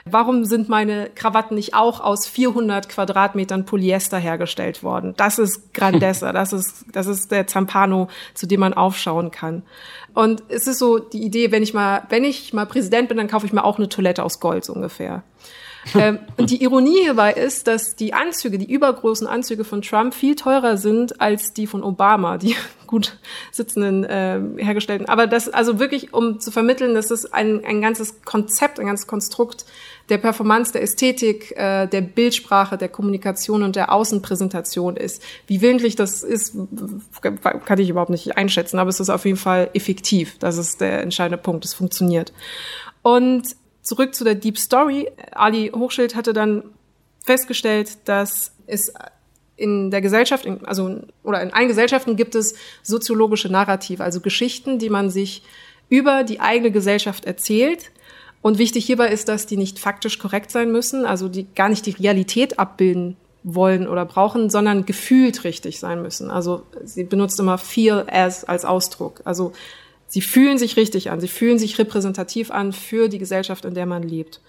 Warum sind meine Krawatten nicht auch aus vierhundert Quadratmetern Polyester hergestellt worden? Das ist Grandezza, das ist, das ist der Zampano, zu dem man aufschauen kann. Und es ist so die Idee, wenn ich mal, wenn ich mal Präsident bin, dann kaufe ich mir auch eine Toilette aus Gold, so ungefähr. ähm, und die Ironie hierbei ist, dass die Anzüge, die übergroßen Anzüge von Trump viel teurer sind als die von Obama, die gut sitzenden äh, hergestellten. Aber das, also wirklich, um zu vermitteln, dass es ein, ein ganzes Konzept, ein ganzes Konstrukt der Performance, der Ästhetik, äh, der Bildsprache, der Kommunikation und der Außenpräsentation ist. Wie willentlich das ist, kann ich überhaupt nicht einschätzen, aber es ist auf jeden Fall effektiv. Das ist der entscheidende Punkt, es funktioniert. Und zurück zu der Deep Story. Ali Hochschild hatte dann festgestellt, dass es in der Gesellschaft, also oder in allen Gesellschaften gibt es soziologische Narrative, also Geschichten, die man sich über die eigene Gesellschaft erzählt. Und wichtig hierbei ist, dass die nicht faktisch korrekt sein müssen, also die gar nicht die Realität abbilden wollen oder brauchen, sondern gefühlt richtig sein müssen. Also sie benutzt immer feel as als Ausdruck. Also sie fühlen sich richtig an, sie fühlen sich repräsentativ an für die Gesellschaft, in der man lebt.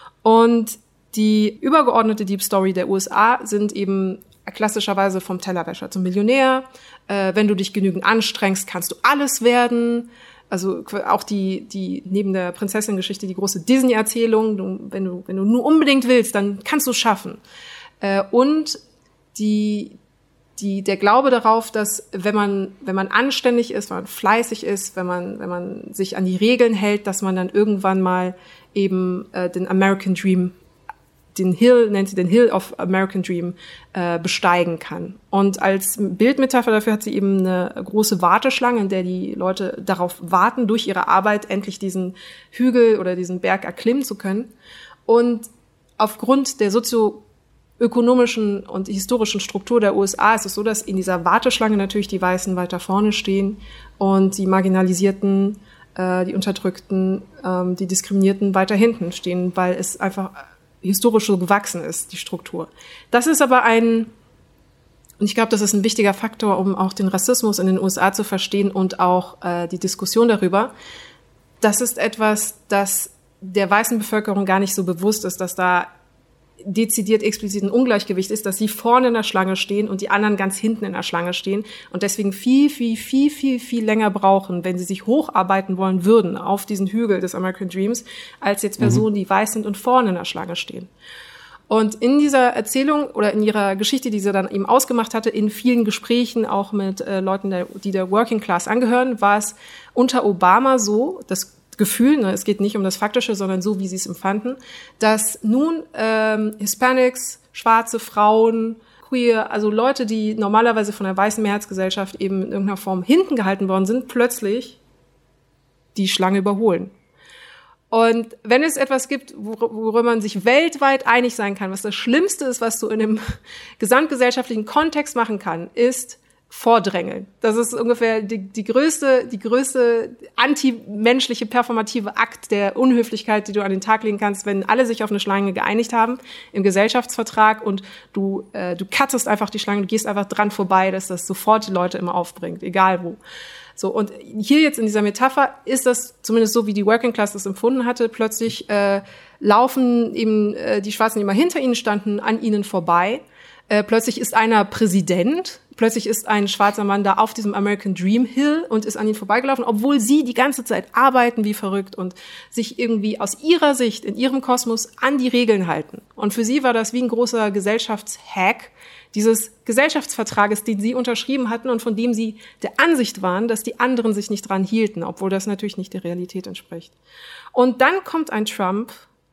Und die übergeordnete Deep Story der U S A sind eben klassischerweise vom Tellerwäscher zum Millionär. Äh, wenn du dich genügend anstrengst, kannst du alles werden. Also auch die, die neben der Prinzessin-Geschichte die große Disney-Erzählung. Du, wenn du, wenn du nur unbedingt willst, dann kannst du es schaffen. Äh, und die Die, der Glaube darauf, dass wenn man, wenn man anständig ist, wenn man fleißig ist, wenn man, wenn man sich an die Regeln hält, dass man dann irgendwann mal eben äh, den American Dream, den Hill, nennt sie den Hill of American Dream, äh, besteigen kann. Und als Bildmetapher dafür hat sie eben eine große Warteschlange, in der die Leute darauf warten, durch ihre Arbeit endlich diesen Hügel oder diesen Berg erklimmen zu können. Und aufgrund der sozio ökonomischen und historischen Struktur der U S A ist es so, dass in dieser Warteschlange natürlich die Weißen weiter vorne stehen und die Marginalisierten, äh, die Unterdrückten, ähm, die Diskriminierten weiter hinten stehen, weil es einfach historisch so gewachsen ist, die Struktur. Das ist aber ein, und ich glaube, das ist ein wichtiger Faktor, um auch den Rassismus in den U S A zu verstehen und auch äh, die Diskussion darüber. Das ist etwas, das der weißen Bevölkerung gar nicht so bewusst ist, dass da dezidiert explizit ein Ungleichgewicht ist, dass sie vorne in der Schlange stehen und die anderen ganz hinten in der Schlange stehen und deswegen viel, viel, viel, viel, viel länger brauchen, wenn sie sich hocharbeiten wollen würden auf diesen Hügel des American Dreams, als jetzt Personen, die weiß sind und vorne in der Schlange stehen. Und in dieser Erzählung oder in ihrer Geschichte, die sie dann eben ausgemacht hatte, in vielen Gesprächen auch mit äh, Leuten, der, die der Working Class angehören, war es unter Obama so, das Gefühl, ne, es geht nicht um das Faktische, sondern so, wie sie es empfanden, dass nun ähm, Hispanics, schwarze Frauen, queer, also Leute, die normalerweise von der weißen Mehrheitsgesellschaft eben in irgendeiner Form hinten gehalten worden sind, plötzlich die Schlange überholen. Und wenn es etwas gibt, worüber man sich weltweit einig sein kann, was das Schlimmste ist, was du in einem gesamtgesellschaftlichen Kontext machen kann, ist Vordrängeln. Das ist ungefähr die, die größte, die größte antimenschliche performative Akt der Unhöflichkeit, die du an den Tag legen kannst, wenn alle sich auf eine Schlange geeinigt haben im Gesellschaftsvertrag und du, äh, du cuttest einfach die Schlange, du gehst einfach dran vorbei, dass das sofort die Leute immer aufbringt, egal wo. So, und hier jetzt in dieser Metapher ist das zumindest so, wie die Working Class das empfunden hatte. Plötzlich äh, laufen eben äh, die Schwarzen, die immer hinter ihnen standen, an ihnen vorbei. Äh, plötzlich ist einer Präsident. Plötzlich ist ein schwarzer Mann da auf diesem American Dream Hill und ist an ihnen vorbeigelaufen, obwohl sie die ganze Zeit arbeiten wie verrückt und sich irgendwie aus ihrer Sicht, in ihrem Kosmos an die Regeln halten. Und für sie war das wie ein großer Gesellschaftshack dieses Gesellschaftsvertrages, den sie unterschrieben hatten und von dem sie der Ansicht waren, dass die anderen sich nicht dran hielten, obwohl das natürlich nicht der Realität entspricht. Und dann kommt ein Trump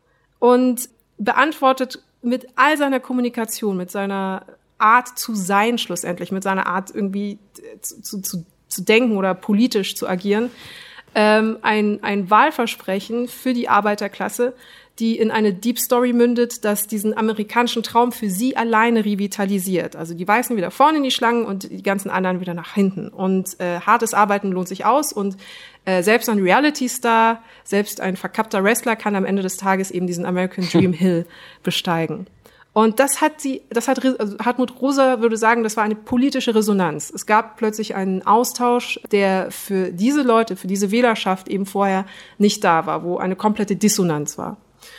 und beantwortet mit all seiner Kommunikation, mit seiner Art zu sein schlussendlich, mit seiner Art irgendwie zu, zu, zu denken oder politisch zu agieren, ähm, ein, ein Wahlversprechen für die Arbeiterklasse, die in eine Deep Story mündet, dass diesen amerikanischen Traum für sie alleine revitalisiert. Also die Weißen wieder vorne in die Schlangen und die ganzen anderen wieder nach hinten. Und äh, hartes Arbeiten lohnt sich aus und äh, selbst ein Reality-Star, selbst ein verkappter Wrestler kann am Ende des Tages eben diesen American Dream Hill besteigen. Und das hat sie, das hat also Hartmut Rosa würde sagen, das war eine politische Resonanz. Es gab plötzlich einen Austausch, der für diese Leute, für diese Wählerschaft eben vorher nicht da war, wo eine komplette Dissonanz war.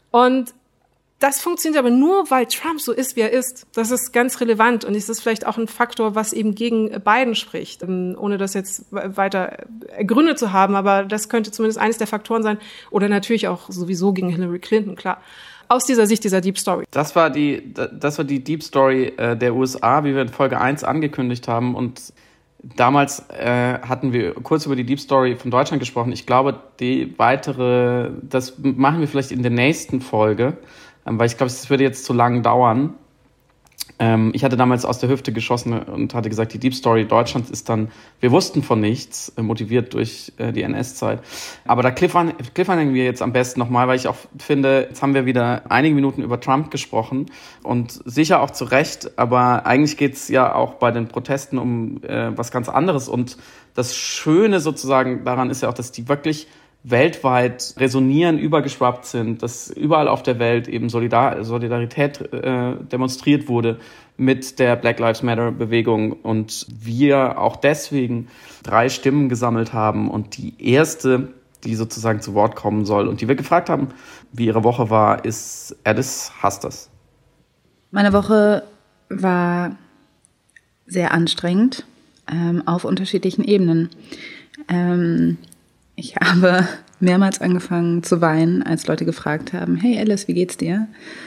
Und das funktioniert aber nur, weil Trump so ist, wie er ist. Das ist ganz relevant und es ist vielleicht auch ein Faktor, was eben gegen Biden spricht, ohne das jetzt weiter ergründet zu haben, aber das könnte zumindest eines der Faktoren sein oder natürlich auch sowieso gegen Hillary Clinton, klar. Aus dieser Sicht dieser Deep Story. Das war die, das war die Deep Story äh, der U S A, wie wir in Folge eins angekündigt haben und damals äh, hatten wir kurz über die Deep Story von Deutschland gesprochen. Ich glaube, die weitere, das machen wir vielleicht in der nächsten Folge, ähm, weil ich glaube, es würde jetzt zu lang dauern. Ähm, ich hatte damals aus der Hüfte geschossen und hatte gesagt, die Deep Story Deutschlands ist dann, wir wussten von nichts, äh, motiviert durch äh, die N S-Zeit. Aber da cliffhangern wir jetzt am besten nochmal, weil ich auch finde, jetzt haben wir wieder einige Minuten über Trump gesprochen und sicher auch zu Recht, aber eigentlich geht's ja auch bei den Protesten um äh, was ganz anderes. Und das Schöne sozusagen daran ist ja auch, dass die wirklich weltweit resonieren, übergeschwappt sind, dass überall auf der Welt eben Solidar- Solidarität äh, demonstriert wurde mit der Black Lives Matter Bewegung und wir auch deswegen drei Stimmen gesammelt haben und die erste, die sozusagen zu Wort kommen soll und die wir gefragt haben, wie ihre Woche war, ist Alice Hasters. Meine Woche war sehr anstrengend, ähm, auf unterschiedlichen Ebenen. Ähm, Ich habe mehrmals angefangen zu weinen, als Leute gefragt haben, hey Alice, wie geht's dir?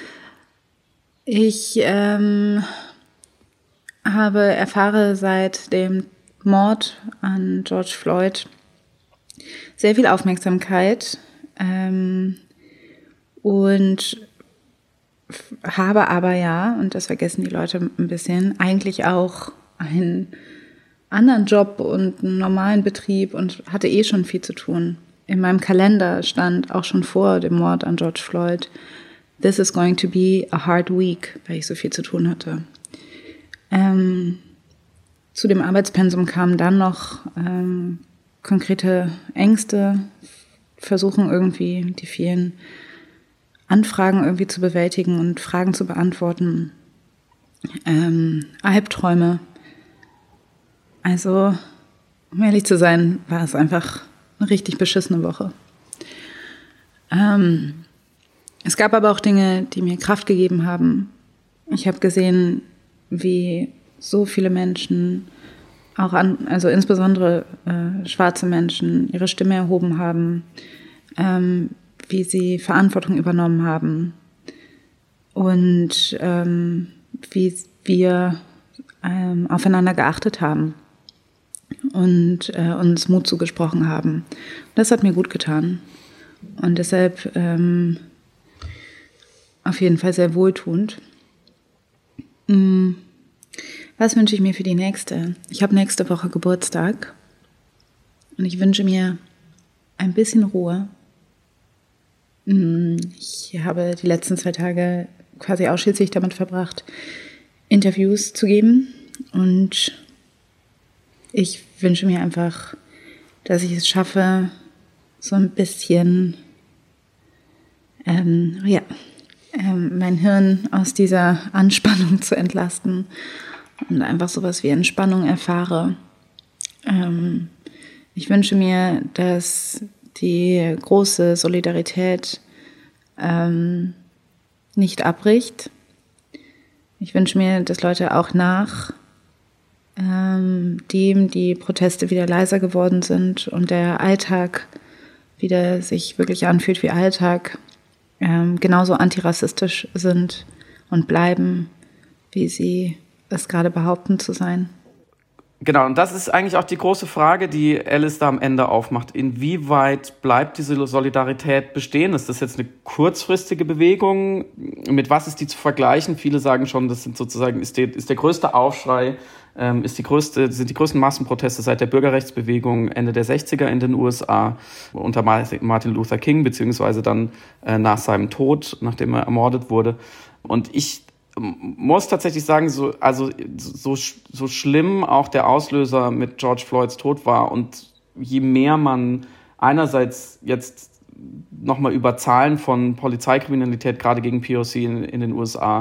Ich ähm, habe erfahre seit dem Mord an George Floyd sehr viel Aufmerksamkeit ähm, und habe aber ja, und das vergessen die Leute ein bisschen, eigentlich auch einen anderen Job und einen normalen Betrieb und hatte eh schon viel zu tun. In meinem Kalender stand auch schon vor dem Mord an George Floyd, this is going to be a hard week, weil ich so viel zu tun hatte. Ähm, zu dem Arbeitspensum kamen dann noch ähm, konkrete Ängste, versuchen irgendwie die vielen Anfragen irgendwie zu bewältigen und Fragen zu beantworten, ähm, Albträume. Also, um ehrlich zu sein, war es einfach eine richtig beschissene Woche. Ähm, es gab aber auch Dinge, die mir Kraft gegeben haben. Ich habe gesehen, wie so viele Menschen, auch an, also insbesondere äh, schwarze Menschen, ihre Stimme erhoben haben, ähm, wie sie Verantwortung übernommen haben und ähm, wie wir ähm, aufeinander geachtet haben und äh, uns Mut zugesprochen haben. Das hat mir gut getan und deshalb ähm, auf jeden Fall sehr wohltuend. Was wünsche ich mir für die nächste? Ich habe nächste Woche Geburtstag und ich wünsche mir ein bisschen Ruhe. Ich habe die letzten zwei Tage quasi ausschließlich damit verbracht, Interviews zu geben und ich wünsche mir einfach, dass ich es schaffe, so ein bisschen ähm, ja, ähm, mein Hirn aus dieser Anspannung zu entlasten und einfach sowas wie Entspannung erfahre. Ähm, ich wünsche mir, dass die große Solidarität ähm, nicht abbricht. Ich wünsche mir, dass Leute auch nach ähm, dem die Proteste wieder leiser geworden sind und der Alltag wieder sich wirklich anfühlt wie Alltag, ähm, genauso antirassistisch sind und bleiben, wie sie es gerade behaupten zu sein. Genau, und das ist eigentlich auch die große Frage, die Alice da am Ende aufmacht. Inwieweit bleibt diese Solidarität bestehen? Ist das jetzt eine kurzfristige Bewegung? Mit was ist die zu vergleichen? Viele sagen schon, das sind sozusagen, ist, die, ist der größte Aufschrei, ähm, ist die größte, sind die größten Massenproteste seit der Bürgerrechtsbewegung Ende der sechziger in den U S A unter Martin Luther King, beziehungsweise dann äh, nach seinem Tod, nachdem er ermordet wurde. Und ich muss tatsächlich sagen, so, also, so, so schlimm auch der Auslöser mit George Floyds Tod war und je mehr man einerseits jetzt nochmal über Zahlen von Polizeikriminalität, gerade gegen P O C in, in den U S A,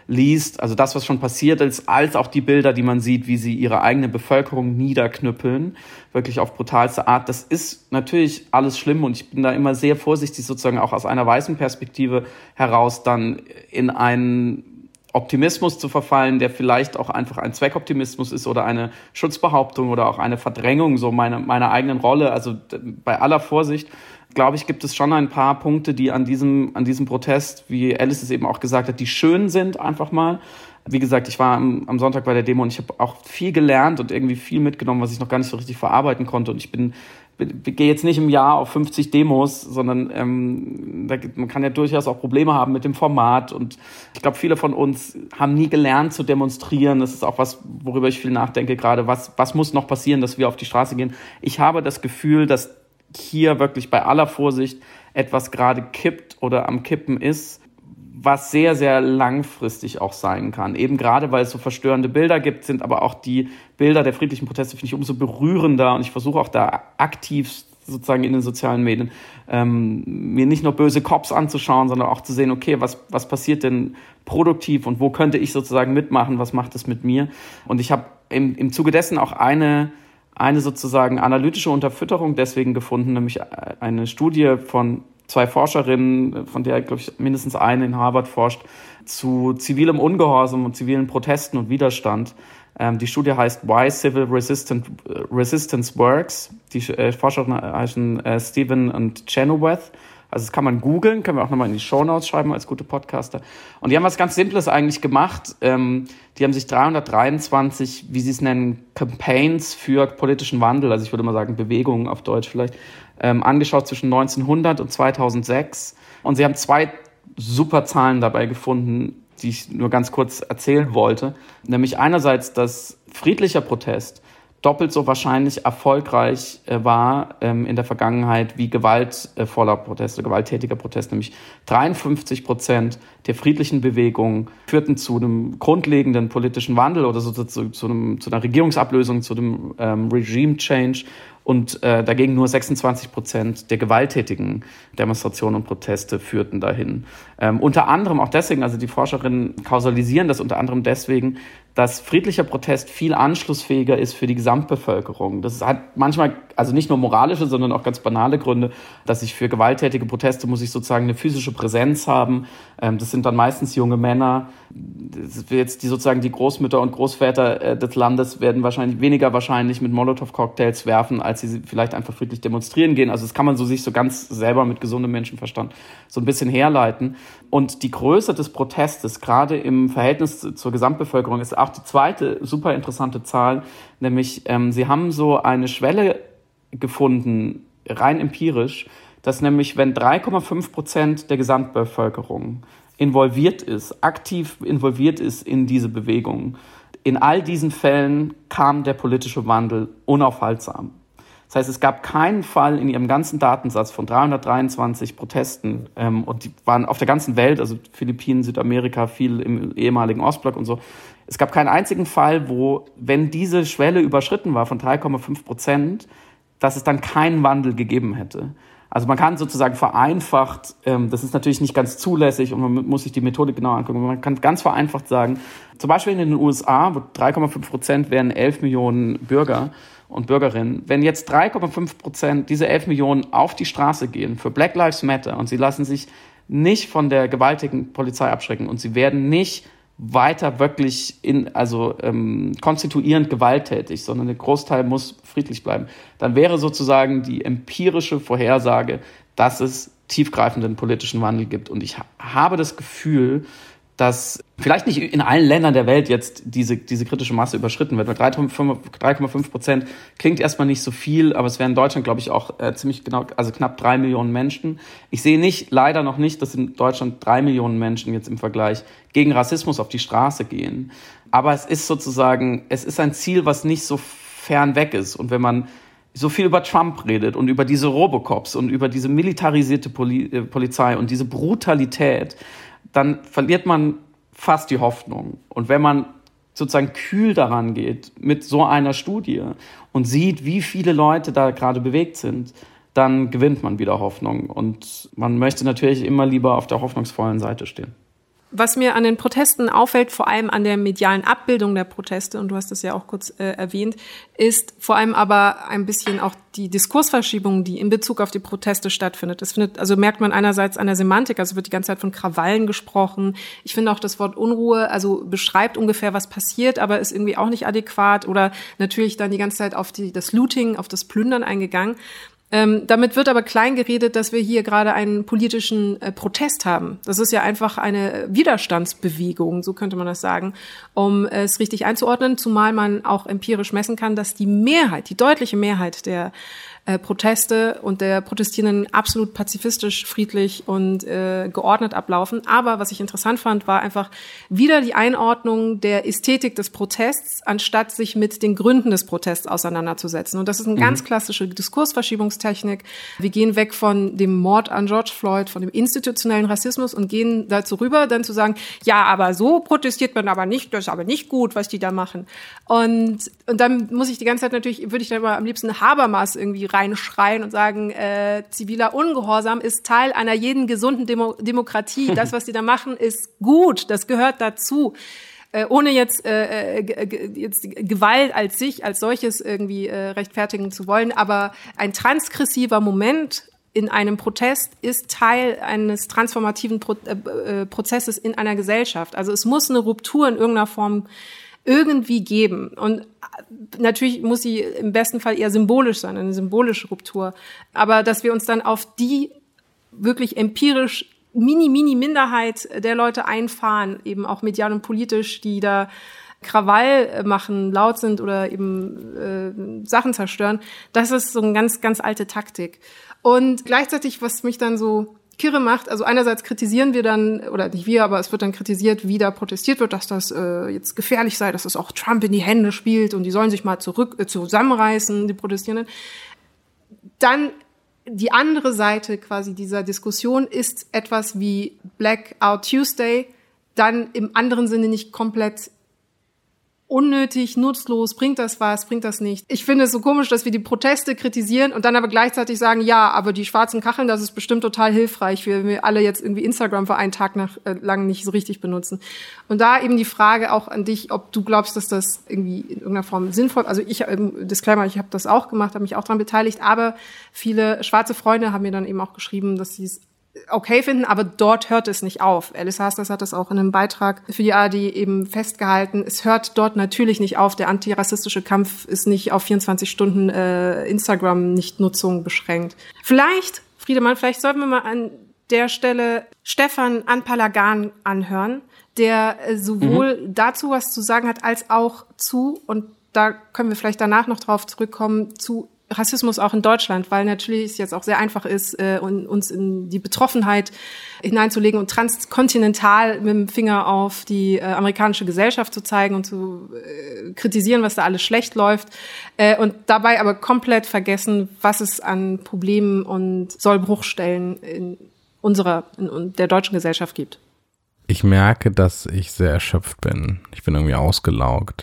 liest, also das, was schon passiert ist, als auch die Bilder, die man sieht, wie sie ihre eigene Bevölkerung niederknüppeln, wirklich auf brutalste Art. Das ist natürlich alles schlimm und ich bin da immer sehr vorsichtig, sozusagen auch aus einer weißen Perspektive heraus dann in einen Optimismus zu verfallen, der vielleicht auch einfach ein Zweckoptimismus ist oder eine Schutzbehauptung oder auch eine Verdrängung so meiner meiner eigenen Rolle. Also bei aller Vorsicht, glaube ich, gibt es schon ein paar Punkte, die an diesem an diesem Protest, wie Alice es eben auch gesagt hat, die schön sind einfach mal. Wie gesagt, ich war am, am Sonntag bei der Demo und ich habe auch viel gelernt und irgendwie viel mitgenommen, was ich noch gar nicht so richtig verarbeiten konnte. Und ich bin, bin gehe jetzt nicht im Jahr auf fünfzig Demos, sondern ähm, da, man kann ja durchaus auch Probleme haben mit dem Format. Und ich glaube, viele von uns haben nie gelernt zu demonstrieren. Das ist auch was, worüber ich viel nachdenke gerade. Was, was muss noch passieren, dass wir auf die Straße gehen? Ich habe das Gefühl, dass hier wirklich bei aller Vorsicht etwas gerade kippt oder am Kippen ist, was sehr, sehr langfristig auch sein kann. Eben gerade, weil es so verstörende Bilder gibt, sind aber auch die Bilder der friedlichen Proteste, finde ich, umso berührender. Und ich versuche auch da aktiv sozusagen in den sozialen Medien ähm, mir nicht nur böse Cops anzuschauen, sondern auch zu sehen, okay, was, was passiert denn produktiv und wo könnte ich sozusagen mitmachen, was macht es mit mir? Und ich habe im, im Zuge dessen auch eine, eine sozusagen analytische Unterfütterung deswegen gefunden, nämlich eine Studie von zwei Forscherinnen, von der, glaube ich, mindestens eine in Harvard forscht, zu zivilem Ungehorsam und zivilen Protesten und Widerstand. Ähm, die Studie heißt Why Civil Resistance, Resistance Works. Die äh, Forscherinnen heißen äh, Stephen und Chenoweth. Also das kann man googeln, können wir auch nochmal in die Shownotes schreiben als gute Podcaster. Und die haben was ganz Simples eigentlich gemacht. Ähm, die haben sich dreihundertdreiundzwanzig, wie sie es nennen, Campaigns für politischen Wandel, also ich würde mal sagen Bewegungen auf Deutsch vielleicht, ähm, angeschaut zwischen neunzehnhundert und zweitausendsechs. Und sie haben zwei super Zahlen dabei gefunden, die ich nur ganz kurz erzählen wollte. Nämlich einerseits, dass friedlicher Protest doppelt so wahrscheinlich erfolgreich äh, war ähm, in der Vergangenheit wie gewaltvoller Protest, gewalttätiger Protest. Nämlich dreiundfünfzig Prozent der friedlichen Bewegungen führten zu einem grundlegenden politischen Wandel oder so, zu, zu, einem, zu einer Regierungsablösung, zu dem ähm, Regime Change. Und äh, dagegen nur sechsundzwanzig Prozent der gewalttätigen Demonstrationen und Proteste führten dahin. Ähm, unter anderem auch deswegen, also die Forscherinnen kausalisieren das unter anderem deswegen, dass friedlicher Protest viel anschlussfähiger ist für die Gesamtbevölkerung. Das hat manchmal, also nicht nur moralische, sondern auch ganz banale Gründe, dass ich für gewalttätige Proteste muss ich sozusagen eine physische Präsenz haben. Ähm, das sind dann meistens junge Männer. Das jetzt die sozusagen die Großmütter und Großväter äh, des Landes werden wahrscheinlich weniger wahrscheinlich mit Molotow-Cocktails werfen, als sie vielleicht einfach friedlich demonstrieren gehen. Also das kann man so sich so ganz selber mit gesundem Menschenverstand so ein bisschen herleiten. Und die Größe des Protestes, gerade im Verhältnis zur Gesamtbevölkerung, ist auch die zweite super interessante Zahl, nämlich ähm, sie haben so eine Schwelle gefunden, rein empirisch, dass nämlich, wenn drei Komma fünf Prozent der Gesamtbevölkerung involviert ist, aktiv involviert ist in diese Bewegung, in all diesen Fällen kam der politische Wandel unaufhaltsam. Das heißt, es gab keinen Fall in ihrem ganzen Datensatz von dreihundertdreiundzwanzig Protesten, ähm, und die waren auf der ganzen Welt, also Philippinen, Südamerika, viel im ehemaligen Ostblock und so. Es gab keinen einzigen Fall, wo, wenn diese Schwelle überschritten war von drei Komma fünf Prozent, dass es dann keinen Wandel gegeben hätte. Also man kann sozusagen vereinfacht, ähm, das ist natürlich nicht ganz zulässig und man muss sich die Methodik genau angucken, man kann ganz vereinfacht sagen, zum Beispiel in den U S A, wo drei Komma fünf Prozent wären elf Millionen Bürger und Bürgerinnen, wenn jetzt drei Komma fünf Prozent diese elf Millionen auf die Straße gehen für Black Lives Matter und sie lassen sich nicht von der gewaltigen Polizei abschrecken und sie werden nicht weiter wirklich in, also ähm, konstituierend gewalttätig, sondern der Großteil muss friedlich bleiben, dann wäre sozusagen die empirische Vorhersage, dass es tiefgreifenden politischen Wandel gibt. Und ich ha- habe das Gefühl, dass vielleicht nicht in allen Ländern der Welt jetzt diese, diese kritische Masse überschritten wird. Weil drei Komma fünf Prozent klingt erstmal nicht so viel, aber es wären in Deutschland, glaube ich, auch äh, ziemlich genau, also knapp drei Millionen Menschen. Ich sehe nicht, leider noch nicht, dass in Deutschland drei Millionen Menschen jetzt im Vergleich gegen Rassismus auf die Straße gehen. Aber es ist sozusagen, es ist ein Ziel, was nicht so fern weg ist. Und wenn man so viel über Trump redet und über diese Robocops und über diese militarisierte Poli- äh, Polizei und diese Brutalität, dann verliert man fast die Hoffnung. Und wenn man sozusagen kühl daran geht mit so einer Studie und sieht, wie viele Leute da gerade bewegt sind, dann gewinnt man wieder Hoffnung. Und man möchte natürlich immer lieber auf der hoffnungsvollen Seite stehen. Was mir an den Protesten auffällt, vor allem an der medialen Abbildung der Proteste, und du hast es ja auch kurz äh, erwähnt, ist vor allem aber ein bisschen auch die Diskursverschiebung, die in Bezug auf die Proteste stattfindet. Das findet, also merkt man einerseits an der Semantik, also wird die ganze Zeit von Krawallen gesprochen. Ich finde auch das Wort Unruhe, also beschreibt ungefähr, was passiert, aber ist irgendwie auch nicht adäquat, oder natürlich dann die ganze Zeit auf die, das Looting, auf das Plündern eingegangen. Ähm, damit wird aber klein geredet, dass wir hier gerade einen politischen äh, Protest haben. Das ist ja einfach eine Widerstandsbewegung, so könnte man das sagen, um äh, es richtig einzuordnen, zumal man auch empirisch messen kann, dass die Mehrheit, die deutliche Mehrheit der äh, Proteste und der Protestierenden absolut pazifistisch, friedlich und äh, geordnet ablaufen. Aber was ich interessant fand, war einfach wieder die Einordnung der Ästhetik des Protests, anstatt sich mit den Gründen des Protests auseinanderzusetzen. Und das ist eine mhm. ganz klassische Diskursverschiebungstechnik. Wir gehen weg von dem Mord an George Floyd, von dem institutionellen Rassismus und gehen dazu rüber, dann zu sagen, ja, aber so protestiert man aber nicht, das ist aber nicht gut, was die da machen. Und, und dann muss ich die ganze Zeit natürlich, würde ich dann mal am liebsten Habermas irgendwie reinschreien und sagen, äh, ziviler Ungehorsam ist Teil einer jeden gesunden Demo- Demokratie. Das, was die da machen, ist gut, das gehört dazu. Äh, ohne jetzt, äh, g- g- jetzt Gewalt als sich, als solches irgendwie äh, rechtfertigen zu wollen, aber ein transgressiver Moment in einem Protest ist Teil eines transformativen Pro- äh, Prozesses in einer Gesellschaft. Also es muss eine Ruptur in irgendeiner Form irgendwie geben. Und natürlich muss sie im besten Fall eher symbolisch sein, eine symbolische Ruptur. Aber dass wir uns dann auf die wirklich empirisch mini, mini Minderheit der Leute einfahren, eben auch medial und politisch, die da Krawall machen, laut sind oder eben äh, Sachen zerstören, das ist so eine ganz, ganz alte Taktik. Und gleichzeitig, was mich dann so kirre macht, also einerseits kritisieren wir dann, oder nicht wir, aber es wird dann kritisiert, wie da protestiert wird, dass das äh, jetzt gefährlich sei, dass es auch Trump in die Hände spielt und die sollen sich mal zurück äh, zusammenreißen, die Protestierenden. Dann die andere Seite quasi dieser Diskussion ist etwas wie Blackout Tuesday, dann im anderen Sinne nicht komplett unnötig, nutzlos, bringt das was, bringt das nicht. Ich finde es so komisch, dass wir die Proteste kritisieren und dann aber gleichzeitig sagen, ja, aber die schwarzen Kacheln, das ist bestimmt total hilfreich, wenn wir alle jetzt irgendwie Instagram für einen Tag nach, äh, lang nicht so richtig benutzen. Und da eben die Frage auch an dich, ob du glaubst, dass das irgendwie in irgendeiner Form sinnvoll, also ich, ähm, Disclaimer, ich habe das auch gemacht, habe mich auch daran beteiligt, aber viele schwarze Freunde haben mir dann eben auch geschrieben, dass sie es okay finden, aber dort hört es nicht auf. Alice Hasters hat das auch in einem Beitrag für die A R D eben festgehalten. Es hört dort natürlich nicht auf. Der antirassistische Kampf ist nicht auf vierundzwanzig Stunden äh, Instagram-Nichtnutzung beschränkt. Vielleicht, Friedemann, vielleicht sollten wir mal an der Stelle Stefan Anpalagan anhören, der äh, sowohl mhm. dazu was zu sagen hat, als auch zu, und da können wir vielleicht danach noch drauf zurückkommen, zu Rassismus auch in Deutschland, weil natürlich es jetzt auch sehr einfach ist, äh, uns in die Betroffenheit hineinzulegen und transkontinental mit dem Finger auf die äh, amerikanische Gesellschaft zu zeigen und zu äh, kritisieren, was da alles schlecht läuft, äh, und dabei aber komplett vergessen, was es an Problemen und Sollbruchstellen in unserer, in der deutschen Gesellschaft gibt. Ich merke, dass ich sehr erschöpft bin. Ich bin irgendwie ausgelaugt.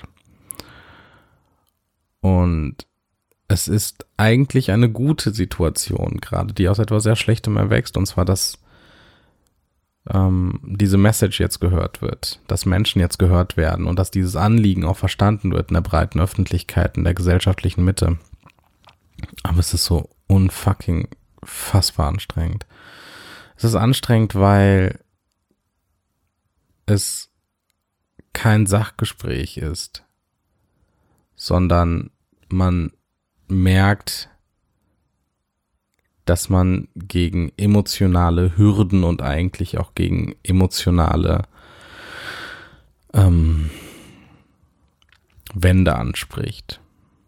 Und es ist eigentlich eine gute Situation gerade, die aus etwas sehr Schlechtem erwächst, und zwar, dass ähm, diese Message jetzt gehört wird, dass Menschen jetzt gehört werden und dass dieses Anliegen auch verstanden wird in der breiten Öffentlichkeit, in der gesellschaftlichen Mitte. Aber es ist so unfucking fassbar anstrengend. Es ist anstrengend, weil es kein Sachgespräch ist, sondern man merkt, dass man gegen emotionale Hürden und eigentlich auch gegen emotionale ähm, Wände anspricht.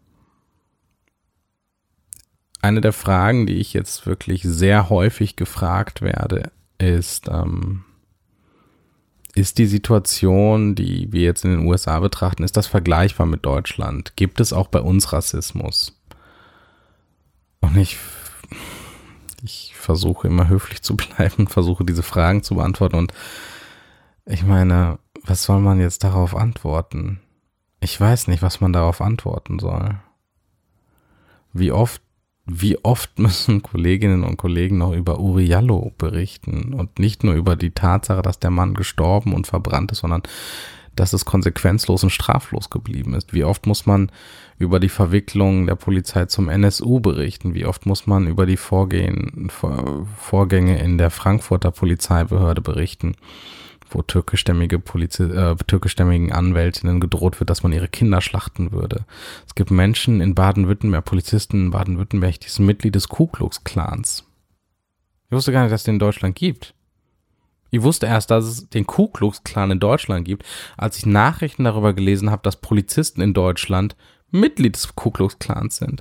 Eine der Fragen, die ich jetzt wirklich sehr häufig gefragt werde, ist, ähm, ist die Situation, die wir jetzt in den U S A betrachten, ist das vergleichbar mit Deutschland? Gibt es auch bei uns Rassismus? Und ich, ich versuche immer höflich zu bleiben, versuche diese Fragen zu beantworten, und ich meine, was soll man jetzt darauf antworten? Ich weiß nicht, was man darauf antworten soll. Wie oft wie oft müssen Kolleginnen und Kollegen noch über Uri Jallo berichten und nicht nur über die Tatsache, dass der Mann gestorben und verbrannt ist, sondern dass es konsequenzlos und straflos geblieben ist. Wie oft muss man über die Verwicklung der Polizei zum N S U berichten? Wie oft muss man über die Vorgehen, Vorgänge in der Frankfurter Polizeibehörde berichten, wo türkischstämmige Polizi- äh, türkischstämmigen Anwältinnen gedroht wird, dass man ihre Kinder schlachten würde. Es gibt Menschen in Baden-Württemberg, Polizisten in Baden-Württemberg, die sind Mitglied des Ku Klux Klans. Ich wusste gar nicht, dass es den in Deutschland gibt. Ich wusste erst, dass es den Ku Klux Klan in Deutschland gibt, als ich Nachrichten darüber gelesen habe, dass Polizisten in Deutschland Mitglied des Ku Klux Klans sind.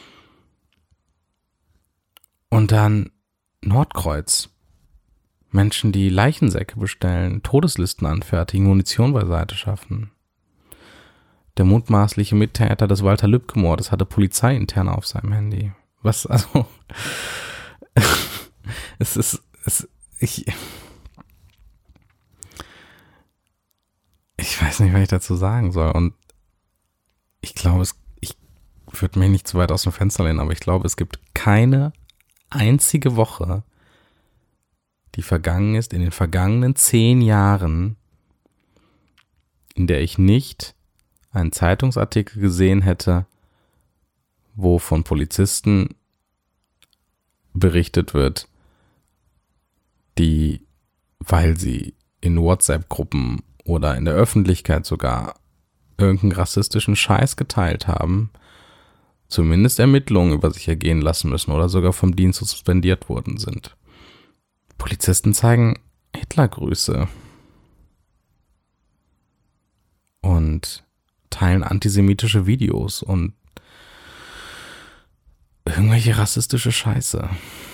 Und dann Nordkreuz. Menschen, die Leichensäcke bestellen, Todeslisten anfertigen, Munition beiseite schaffen. Der mutmaßliche Mittäter des Walter Lübcke-Mordes hatte Polizeiinterne auf seinem Handy. Was, also, es ist, es, ich, ich weiß nicht, was ich dazu sagen soll. Und ich glaube, es, ich würde mich nicht zu weit aus dem Fenster lehnen, aber ich glaube, es gibt keine einzige Woche, die vergangen ist, in den vergangenen zehn Jahren, in der ich nicht einen Zeitungsartikel gesehen hätte, wo von Polizisten berichtet wird, die, weil sie in WhatsApp-Gruppen oder in der Öffentlichkeit sogar irgendeinen rassistischen Scheiß geteilt haben, zumindest Ermittlungen über sich ergehen lassen müssen oder sogar vom Dienst suspendiert worden sind. Polizisten zeigen Hitlergrüße und teilen antisemitische Videos und irgendwelche rassistische Scheiße.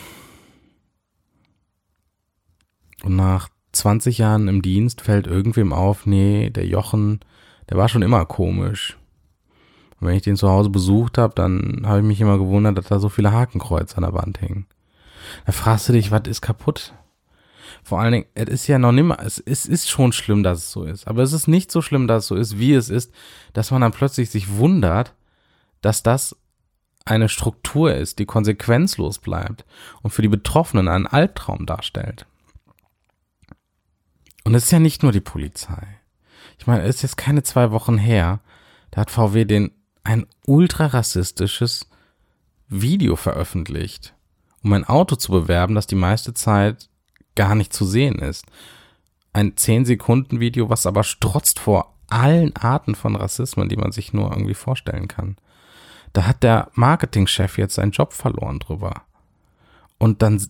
Und nach zwanzig Jahren im Dienst fällt irgendwem auf, nee, der Jochen, der war schon immer komisch. Und wenn ich den zu Hause besucht habe, dann habe ich mich immer gewundert, dass da so viele Hakenkreuze an der Wand hängen. Da fragst du dich, was ist kaputt? Vor allen Dingen, es ist ja noch nimmer, es, es ist schon schlimm, dass es so ist. Aber es ist nicht so schlimm, dass es so ist, wie es ist, dass man dann plötzlich sich wundert, dass das eine Struktur ist, die konsequenzlos bleibt und für die Betroffenen einen Albtraum darstellt. Und es ist ja nicht nur die Polizei. Ich meine, es ist jetzt keine zwei Wochen her, da hat V W den ein ultrarassistisches Video veröffentlicht, um ein Auto zu bewerben, das die meiste Zeit gar nicht zu sehen ist. Ein zehn Sekunden Video, was aber strotzt vor allen Arten von Rassismen, die man sich nur irgendwie vorstellen kann. Da hat der Marketingchef jetzt seinen Job verloren drüber. Und dann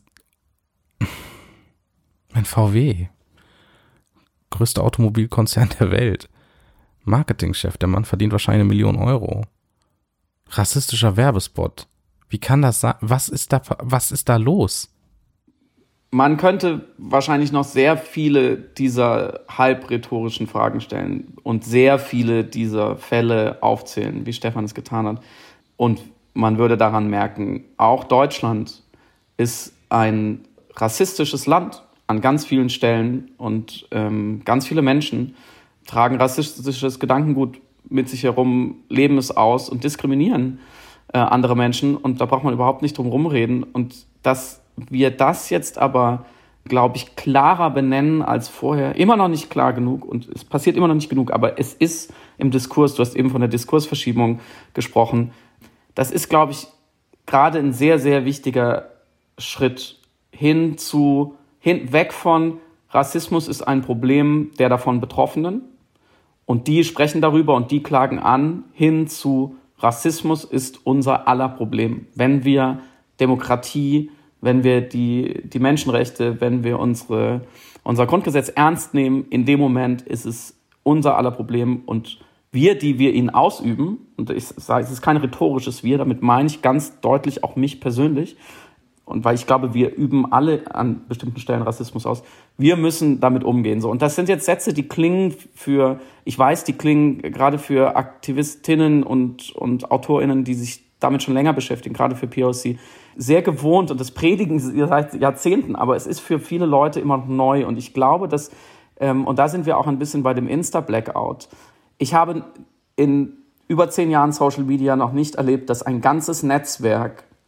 mein V W, größter Automobilkonzern der Welt, Marketingchef, der Mann verdient wahrscheinlich eine Million Euro. Rassistischer Werbespot. Wie kann das sein? Was ist da, was ist da los? Man könnte wahrscheinlich noch sehr viele dieser halbrhetorischen Fragen stellen und sehr viele dieser Fälle aufzählen, wie Stefan es getan hat. Und man würde daran merken, auch Deutschland ist ein rassistisches Land an ganz vielen Stellen und ähm, ganz viele Menschen tragen rassistisches Gedankengut mit sich herum, leben es aus und diskriminieren äh, andere Menschen. Und da braucht man überhaupt nicht drum rumreden. Und dass wir das jetzt aber, glaube ich, klarer benennen als vorher, immer noch nicht klar genug und es passiert immer noch nicht genug, aber es ist im Diskurs, du hast eben von der Diskursverschiebung gesprochen, das ist, glaube ich, gerade ein sehr, sehr wichtiger Schritt hin zu, hin, weg von Rassismus ist ein Problem der davon Betroffenen und die sprechen darüber und die klagen an, hin zu Rassismus ist unser aller Problem. Wenn wir Demokratie, wenn wir die, die Menschenrechte, wenn wir unsere, unser Grundgesetz ernst nehmen, in dem Moment ist es unser aller Problem und wir, die wir ihn ausüben, und ich sage, es ist kein rhetorisches Wir, damit meine ich ganz deutlich auch mich persönlich, und weil ich glaube, wir üben alle an bestimmten Stellen Rassismus aus, wir müssen damit umgehen. So. Und das sind jetzt Sätze, die klingen für, ich weiß, die klingen gerade für Aktivistinnen und, und AutorInnen, die sich damit schon länger beschäftigen, gerade für P O C, sehr gewohnt und das predigen sie seit Jahrzehnten, aber es ist für viele Leute immer noch neu und ich glaube, dass, ähm, und da sind wir auch ein bisschen bei dem Insta-Blackout. Ich habe in über zehn Jahren Social Media noch nicht erlebt, dass ein ganzes Netzwerk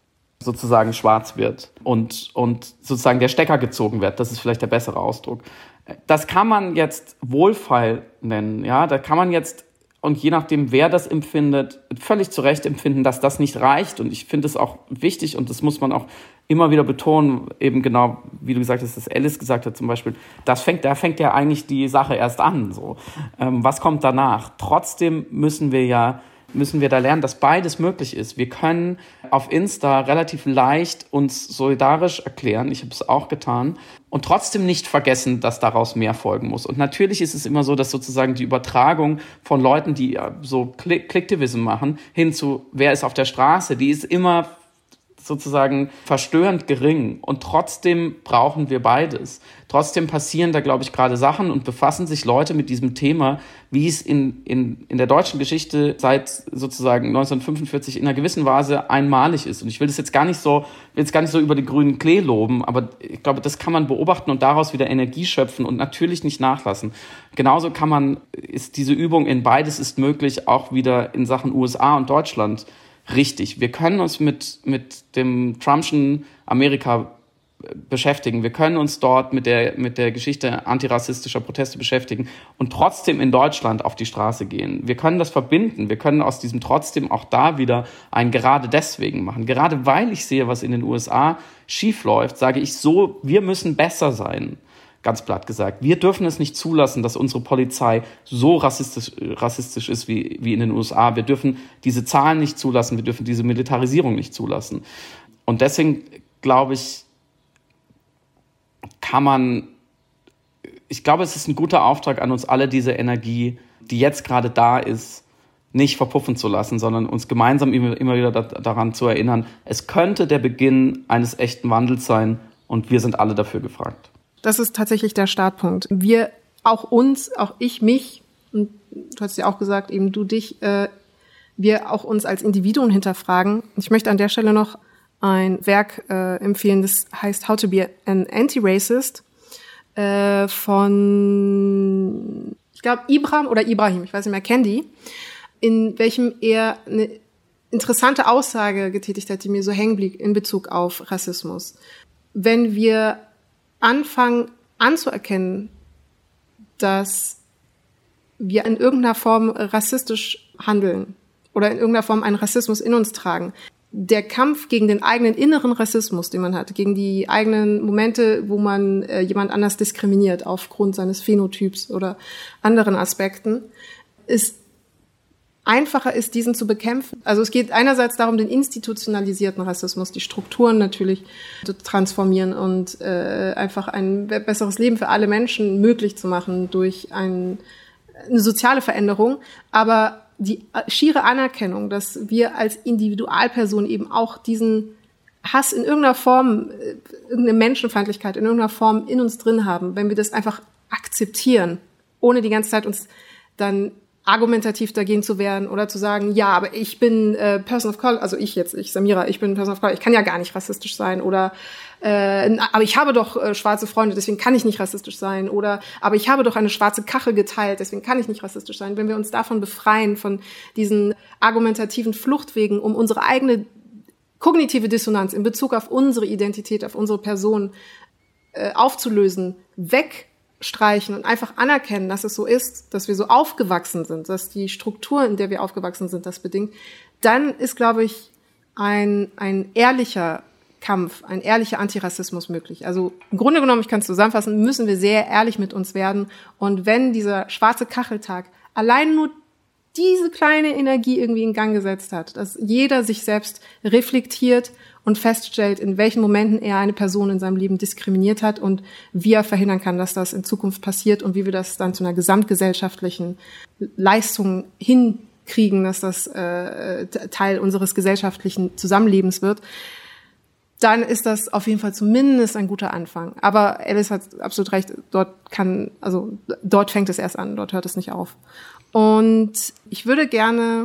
sozusagen schwarz wird und, und sozusagen der Stecker gezogen wird. Das ist vielleicht der bessere Ausdruck. Das kann man jetzt wohlfeil nennen, ja, da kann man jetzt, und je nachdem, wer das empfindet, völlig zu Recht empfinden, dass das nicht reicht. Und ich finde es auch wichtig, und das muss man auch immer wieder betonen, eben genau, wie du gesagt hast, dass Alice gesagt hat zum Beispiel, das fängt, da fängt ja eigentlich die Sache erst an. So. Ähm, was kommt danach? Trotzdem müssen wir ja müssen wir da lernen, dass beides möglich ist. Wir können auf Insta relativ leicht uns solidarisch erklären, ich habe es auch getan, und trotzdem nicht vergessen, dass daraus mehr folgen muss. Und natürlich ist es immer so, dass sozusagen die Übertragung von Leuten, die so Clicktivism machen, hin zu, wer ist auf der Straße, die ist immer sozusagen verstörend gering. Und trotzdem brauchen wir beides. Trotzdem passieren da, glaube ich, gerade Sachen und befassen sich Leute mit diesem Thema, wie es in, in, in der deutschen Geschichte seit sozusagen neunzehnhundertfünfundvierzig in einer gewissen Weise einmalig ist. Und ich will das jetzt gar nicht so, will jetzt gar nicht so über den grünen Klee loben, aber ich glaube, das kann man beobachten und daraus wieder Energie schöpfen und natürlich nicht nachlassen. Genauso kann man, ist diese Übung in beides ist möglich, auch wieder in Sachen U S A und Deutschland richtig. Wir können uns mit, mit dem Trumpschen Amerika beschäftigen. Wir können uns dort mit der, mit der Geschichte antirassistischer Proteste beschäftigen und trotzdem in Deutschland auf die Straße gehen. Wir können das verbinden. Wir können aus diesem trotzdem auch da wieder ein gerade deswegen machen. Gerade weil ich sehe, was in den U S A schief läuft, sage ich so, wir müssen besser sein. Ganz platt gesagt. Wir dürfen es nicht zulassen, dass unsere Polizei so rassistisch, rassistisch ist wie, wie in den U S A. Wir dürfen diese Zahlen nicht zulassen. Wir dürfen diese Militarisierung nicht zulassen. Und deswegen glaube ich, kann man, ich glaube, es ist ein guter Auftrag an uns alle, diese Energie, die jetzt gerade da ist, nicht verpuffen zu lassen, sondern uns gemeinsam immer, immer wieder da, daran zu erinnern, es könnte der Beginn eines echten Wandels sein und wir sind alle dafür gefragt. Das ist tatsächlich der Startpunkt. Wir, auch uns, auch ich, mich, und du hast ja auch gesagt, eben du dich, äh, wir auch uns als Individuen hinterfragen. Ich möchte an der Stelle noch ein Werk äh, empfehlen, das heißt How to be an Anti-Racist äh, von, ich glaube, Ibram oder Ibrahim, ich weiß nicht mehr, Kendi, in welchem er eine interessante Aussage getätigt hat, die mir so hängen blieb in Bezug auf Rassismus. Wenn wir anfangen anzuerkennen, dass wir in irgendeiner Form rassistisch handeln oder in irgendeiner Form einen Rassismus in uns tragen. Der Kampf gegen den eigenen inneren Rassismus, den man hat, gegen die eigenen Momente, wo man äh, jemand anders diskriminiert aufgrund seines Phänotyps oder anderen Aspekten, ist einfacher ist, diesen zu bekämpfen. Also es geht einerseits darum, den institutionalisierten Rassismus, die Strukturen natürlich zu transformieren und äh, einfach ein besseres Leben für alle Menschen möglich zu machen durch ein, eine soziale Veränderung. Aber die schiere Anerkennung, dass wir als Individualperson eben auch diesen Hass in irgendeiner Form, irgendeine Menschenfeindlichkeit in irgendeiner Form in uns drin haben, wenn wir das einfach akzeptieren, ohne die ganze Zeit uns dann argumentativ dagegen zu wehren oder zu sagen, ja, aber ich bin äh, Person of Color, also ich jetzt, ich Samira, ich bin Person of Color, ich kann ja gar nicht rassistisch sein oder äh, aber ich habe doch äh, schwarze Freunde, deswegen kann ich nicht rassistisch sein oder aber ich habe doch eine schwarze Kachel geteilt, deswegen kann ich nicht rassistisch sein. Wenn wir uns davon befreien, von diesen argumentativen Fluchtwegen, um unsere eigene kognitive Dissonanz in Bezug auf unsere Identität, auf unsere Person äh, aufzulösen, weg streichen und einfach anerkennen, dass es so ist, dass wir so aufgewachsen sind, dass die Struktur, in der wir aufgewachsen sind, das bedingt, dann ist, glaube ich, ein, ein ehrlicher Kampf, ein ehrlicher Antirassismus möglich. Also im Grunde genommen, ich kann es zusammenfassen, müssen wir sehr ehrlich mit uns werden. Und wenn dieser schwarze Kacheltag allein nur diese kleine Energie irgendwie in Gang gesetzt hat, dass jeder sich selbst reflektiert und feststellt, in welchen Momenten er eine Person in seinem Leben diskriminiert hat und wie er verhindern kann, dass das in Zukunft passiert und wie wir das dann zu einer gesamtgesellschaftlichen Leistung hinkriegen, dass das äh, Teil unseres gesellschaftlichen Zusammenlebens wird, dann ist das auf jeden Fall zumindest ein guter Anfang. Aber Alice hat absolut recht, dort kann, also dort fängt es erst an, dort hört es nicht auf. Und ich würde gerne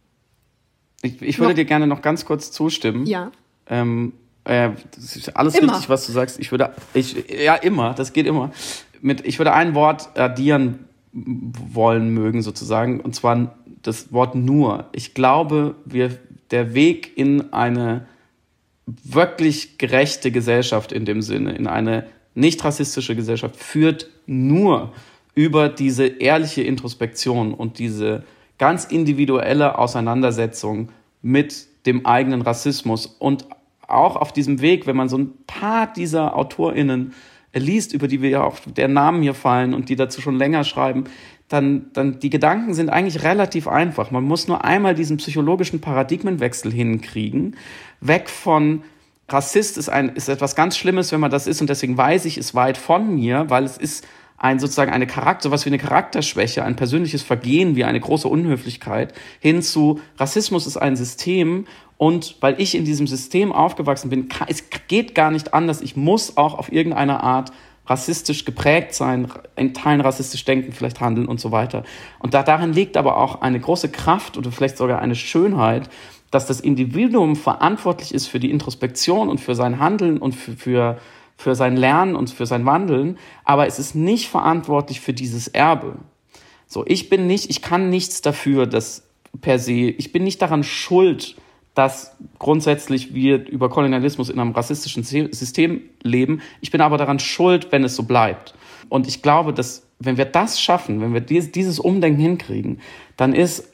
Ich, ich würde dir gerne noch ganz kurz zustimmen. Ja. Ähm, äh, das ist alles immer. richtig, was du sagst. Ich würde, ich, ja, immer, das geht immer. Mit, ich würde ein Wort addieren wollen mögen, sozusagen, und zwar das Wort nur. Ich glaube, wir, der Weg in eine wirklich gerechte Gesellschaft in dem Sinne, in eine nicht rassistische Gesellschaft, führt nur über diese ehrliche Introspektion und diese ganz individuelle Auseinandersetzung mit dem eigenen Rassismus. Und auch auf diesem Weg, wenn man so ein paar dieser AutorInnen liest, über die wir ja auf deren Namen hier fallen und die dazu schon länger schreiben, dann, dann die Gedanken sind eigentlich relativ einfach. Man muss nur einmal diesen psychologischen Paradigmenwechsel hinkriegen, weg von Rassist ist ein, ist etwas ganz Schlimmes, wenn man das ist, und deswegen weiß ich, ist weit von mir, weil es ist ein sozusagen eine Charakter, was wie eine Charakterschwäche, ein persönliches Vergehen, wie eine große Unhöflichkeit, hin zu Rassismus ist ein System, und weil ich in diesem System aufgewachsen bin, kann, es geht gar nicht anders, ich muss auch auf irgendeine Art rassistisch geprägt sein, in Teilen rassistisch denken, vielleicht handeln und so weiter. Und da, darin liegt aber auch eine große Kraft oder vielleicht sogar eine Schönheit, dass das Individuum verantwortlich ist für die Introspektion und für sein Handeln und für, für, für sein Lernen und für sein Wandeln, aber es ist nicht verantwortlich für dieses Erbe. So, ich bin nicht, ich kann nichts dafür, dass per se, ich bin nicht daran schuld, dass grundsätzlich wir über Kolonialismus in einem rassistischen System leben. Ich bin aber daran schuld, wenn es so bleibt. Und ich glaube, dass wenn wir das schaffen, wenn wir dieses Umdenken hinkriegen, dann ist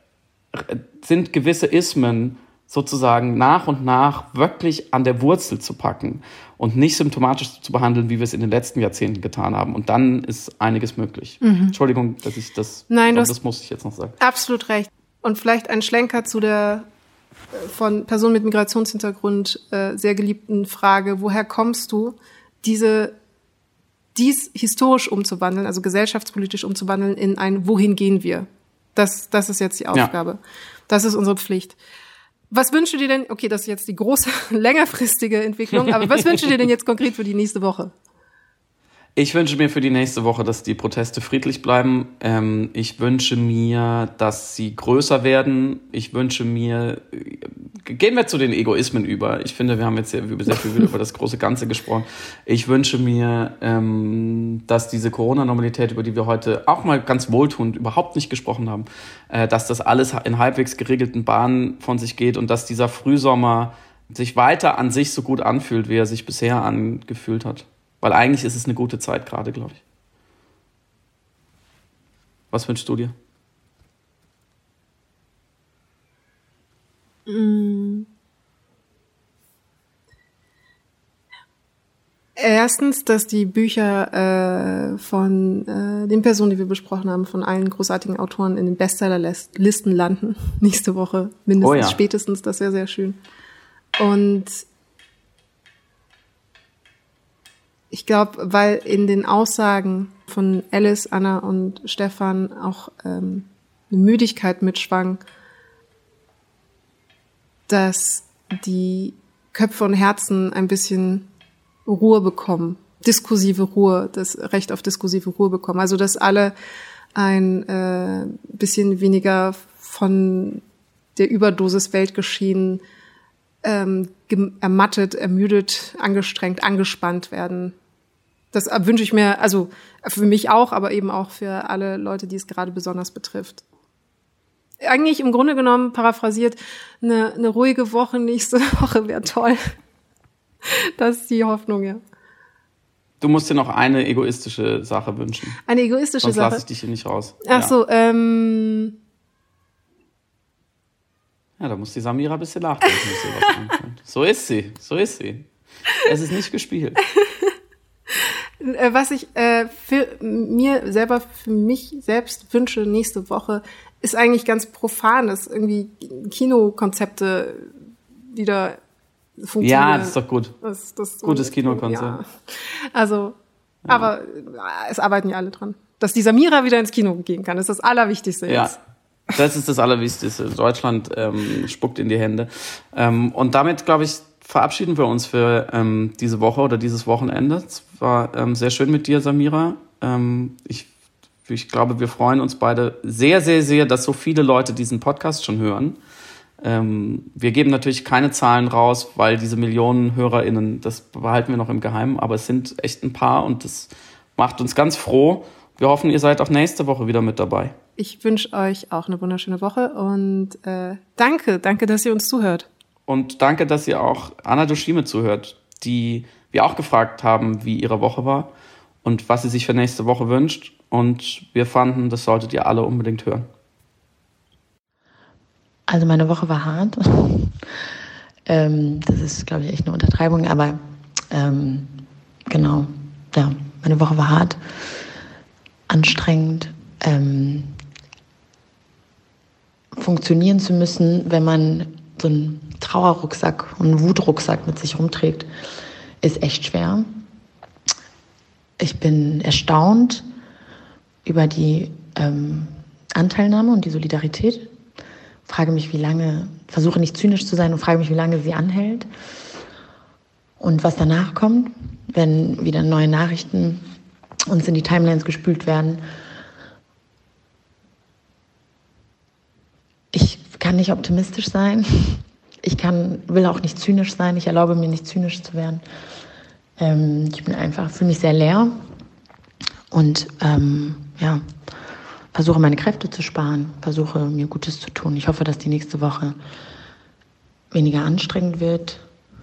sind gewisse Ismen sozusagen nach und nach wirklich an der Wurzel zu packen und nicht symptomatisch zu behandeln, wie wir es in den letzten Jahrzehnten getan haben. Und dann ist einiges möglich. Mhm. Entschuldigung, dass ich das, Nein, das muss ich jetzt noch sagen. Absolut recht. Und vielleicht ein Schlenker zu der von Personen mit Migrationshintergrund äh, sehr geliebten Frage, woher kommst du, diese dies historisch umzuwandeln, also gesellschaftspolitisch umzuwandeln in ein Wohin gehen wir? Das, das ist jetzt die Aufgabe. Ja. Das ist unsere Pflicht. Was wünschst du dir denn, okay, das ist jetzt die große, längerfristige Entwicklung, aber was wünschst du dir denn jetzt konkret für die nächste Woche? Ich wünsche mir für die nächste Woche, dass die Proteste friedlich bleiben. Ähm, ich wünsche mir, dass sie größer werden. Ich wünsche mir, gehen wir zu den Egoismen über. Ich finde, wir haben jetzt sehr, sehr viel über das große Ganze gesprochen. Ich wünsche mir, ähm, dass diese Corona-Normalität, über die wir heute auch mal ganz wohltuend überhaupt nicht gesprochen haben, äh, dass das alles in halbwegs geregelten Bahnen von sich geht und dass dieser Frühsommer sich weiter an sich so gut anfühlt, wie er sich bisher angefühlt hat. Weil eigentlich ist es eine gute Zeit gerade, glaube ich. Was wünschst du dir? Mm. Erstens, dass die Bücher äh, von äh, den Personen, die wir besprochen haben, von allen großartigen Autoren in den Bestsellerlisten landen. Nächste Woche mindestens, oh ja. Spätestens. Das wäre sehr schön. Und ich glaube, weil in den Aussagen von Alice, Anna und Stefan auch ähm, eine Müdigkeit mitschwang, dass die Köpfe und Herzen ein bisschen Ruhe bekommen, diskursive Ruhe, das Recht auf diskursive Ruhe bekommen. Also dass alle ein äh, bisschen weniger von der Überdosis Weltgeschehen ähm, ermattet, ermüdet, angestrengt, angespannt werden. Das wünsche ich mir, also für mich auch, aber eben auch für alle Leute, die es gerade besonders betrifft. Eigentlich im Grunde genommen, paraphrasiert, eine, eine ruhige Woche nächste Woche wäre toll. Das ist die Hoffnung, ja. Du musst dir noch eine egoistische Sache wünschen. Eine egoistische Sonst Sache? Sonst lasse ich dich hier nicht raus. Ach ja. so, ähm... Ja, da muss die Samira ein bisschen nachdenken. So ist sie, so ist sie. Es ist nicht gespielt. Was ich äh, für mir selber, für mich selbst wünsche nächste Woche, ist eigentlich ganz profan, dass irgendwie Kinokonzepte wieder funktionieren. Ja, das ist doch gut. Das, das Gutes so, Kinokonzept. Ja. Also, ja. Aber es arbeiten ja alle dran. Dass die Samira wieder ins Kino gehen kann, ist das Allerwichtigste jetzt. Ja, das ist das Allerwichtigste. Deutschland ähm, spuckt in die Hände. Ähm, und damit, glaube ich, verabschieden wir uns für ähm, diese Woche oder dieses Wochenende. Es war ähm, sehr schön mit dir, Samira. Ähm, ich, ich glaube, wir freuen uns beide sehr, sehr, sehr, dass so viele Leute diesen Podcast schon hören. Ähm, wir geben natürlich keine Zahlen raus, weil diese Millionen HörerInnen, das behalten wir noch im Geheimen, aber es sind echt ein paar und das macht uns ganz froh. Wir hoffen, ihr seid auch nächste Woche wieder mit dabei. Ich wünsche euch auch eine wunderschöne Woche und äh, danke, danke, dass ihr uns zuhört. Und danke, dass ihr auch Anna Doshime zuhört, die wir auch gefragt haben, wie ihre Woche war und was sie sich für nächste Woche wünscht. Und wir fanden, das solltet ihr alle unbedingt hören. Also meine Woche war hart. ähm, das ist, glaube ich, echt eine Untertreibung. Aber ähm, genau, ja, meine Woche war hart, anstrengend. Ähm, funktionieren zu müssen, wenn man so einen Trauerrucksack und einen Wutrucksack mit sich rumträgt, ist echt schwer. Ich bin erstaunt über die ähm, Anteilnahme und die Solidarität. Frage mich, wie lange, versuche nicht zynisch zu sein und frage mich, wie lange sie anhält. Und was danach kommt, wenn wieder neue Nachrichten uns in die Timelines gespült werden. Ich kann nicht optimistisch sein. Ich kann, will auch nicht zynisch sein. Ich erlaube mir nicht zynisch zu werden. Ähm, ich bin einfach, fühle mich sehr leer und ähm, ja, versuche meine Kräfte zu sparen, versuche mir Gutes zu tun. Ich hoffe, dass die nächste Woche weniger anstrengend wird.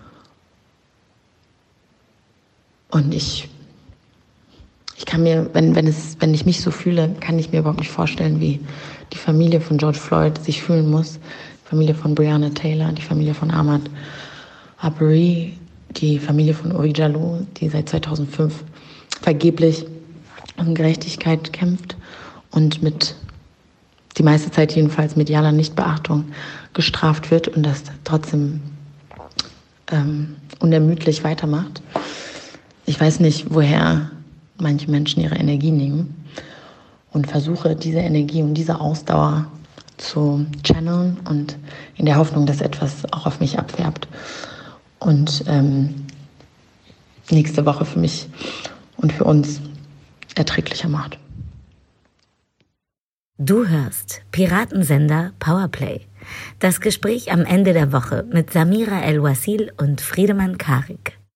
Und ich, ich kann mir, wenn, wenn, es, wenn ich mich so fühle, kann ich mir überhaupt nicht vorstellen, wie die Familie von George Floyd sich fühlen muss. Die Familie von Breonna Taylor, die Familie von Ahmaud Arbery, die Familie von Uri Jalloh, die seit zweitausendfünf vergeblich um Gerechtigkeit kämpft und mit, die meiste Zeit jedenfalls, medialer Nichtbeachtung gestraft wird und das trotzdem ähm, unermüdlich weitermacht. Ich weiß nicht, woher manche Menschen ihre Energie nehmen und versuche, diese Energie und diese Ausdauer zu channeln und in der Hoffnung, dass etwas auch auf mich abfärbt und ähm, nächste Woche für mich und für uns erträglicher macht. Du hörst Piratensender Powerplay. Das Gespräch am Ende der Woche mit Samira El-Wasil und Friedemann Karik.